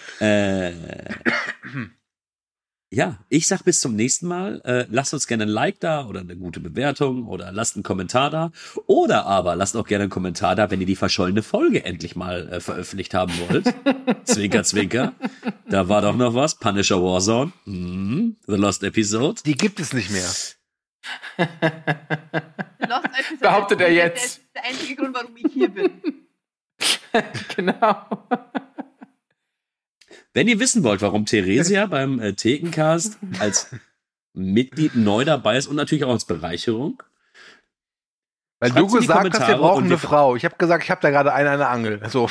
Speaker 4: Ja, ich sag bis zum nächsten Mal. Lasst uns gerne ein Like da oder eine gute Bewertung oder lasst einen Kommentar da. Oder aber lasst auch gerne einen Kommentar da, wenn ihr die verschollene Folge endlich mal veröffentlicht haben wollt. Zwinker, zwinker. Da war doch noch was. Punisher Warzone. The Lost Episode.
Speaker 6: Die gibt es nicht mehr.
Speaker 7: Behauptet er jetzt.
Speaker 5: Das ist der einzige Grund, warum ich hier bin.
Speaker 7: Genau.
Speaker 4: Wenn ihr wissen wollt, warum Theresia beim Thekencast als Mitglied neu dabei ist und natürlich auch als Bereicherung,
Speaker 6: Weil
Speaker 4: Schreibt's
Speaker 6: du
Speaker 4: in die
Speaker 6: gesagt hast, wir
Speaker 4: Kommentare
Speaker 6: brauchen
Speaker 4: und
Speaker 6: eine
Speaker 4: wir-
Speaker 6: Frau. Ich habe gesagt, ich habe da gerade eine an der Angel. So.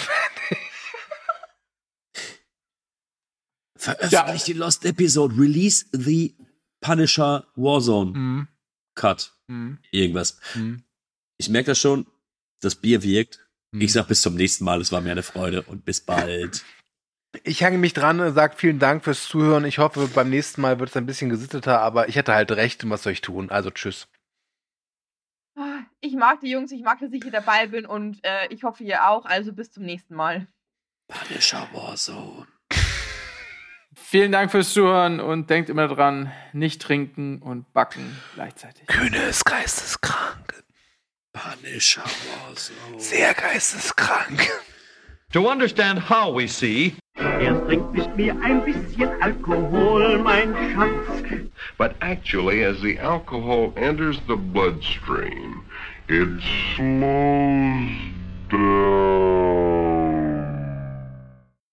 Speaker 4: veröffentlicht die Lost Episode, release the Punisher Warzone Cut. Irgendwas. Ich merke das schon, das Bier wirkt. Ich sag bis zum nächsten Mal, es war mir eine Freude und bis bald.
Speaker 6: Ich hänge mich dran und sage vielen Dank fürs Zuhören. Ich hoffe, beim nächsten Mal wird es ein bisschen gesitteter, aber ich hätte halt recht, und was soll ich tun? Also tschüss.
Speaker 5: Ich mag die Jungs, ich mag, dass ich hier dabei bin und ich hoffe, ihr auch. Also bis zum nächsten Mal.
Speaker 4: Punisher Warzone.
Speaker 7: Vielen Dank fürs Zuhören und denkt immer dran, nicht trinken und backen gleichzeitig.
Speaker 6: Kühne ist geisteskrank.
Speaker 4: Punisher Warzone.
Speaker 6: Sehr geisteskrank.
Speaker 2: To understand how we see,
Speaker 8: Erst trinkt mit mir ein bisschen Alkohol, mein Schatz.
Speaker 3: But actually, as the alcohol enters the bloodstream, it slows Stern.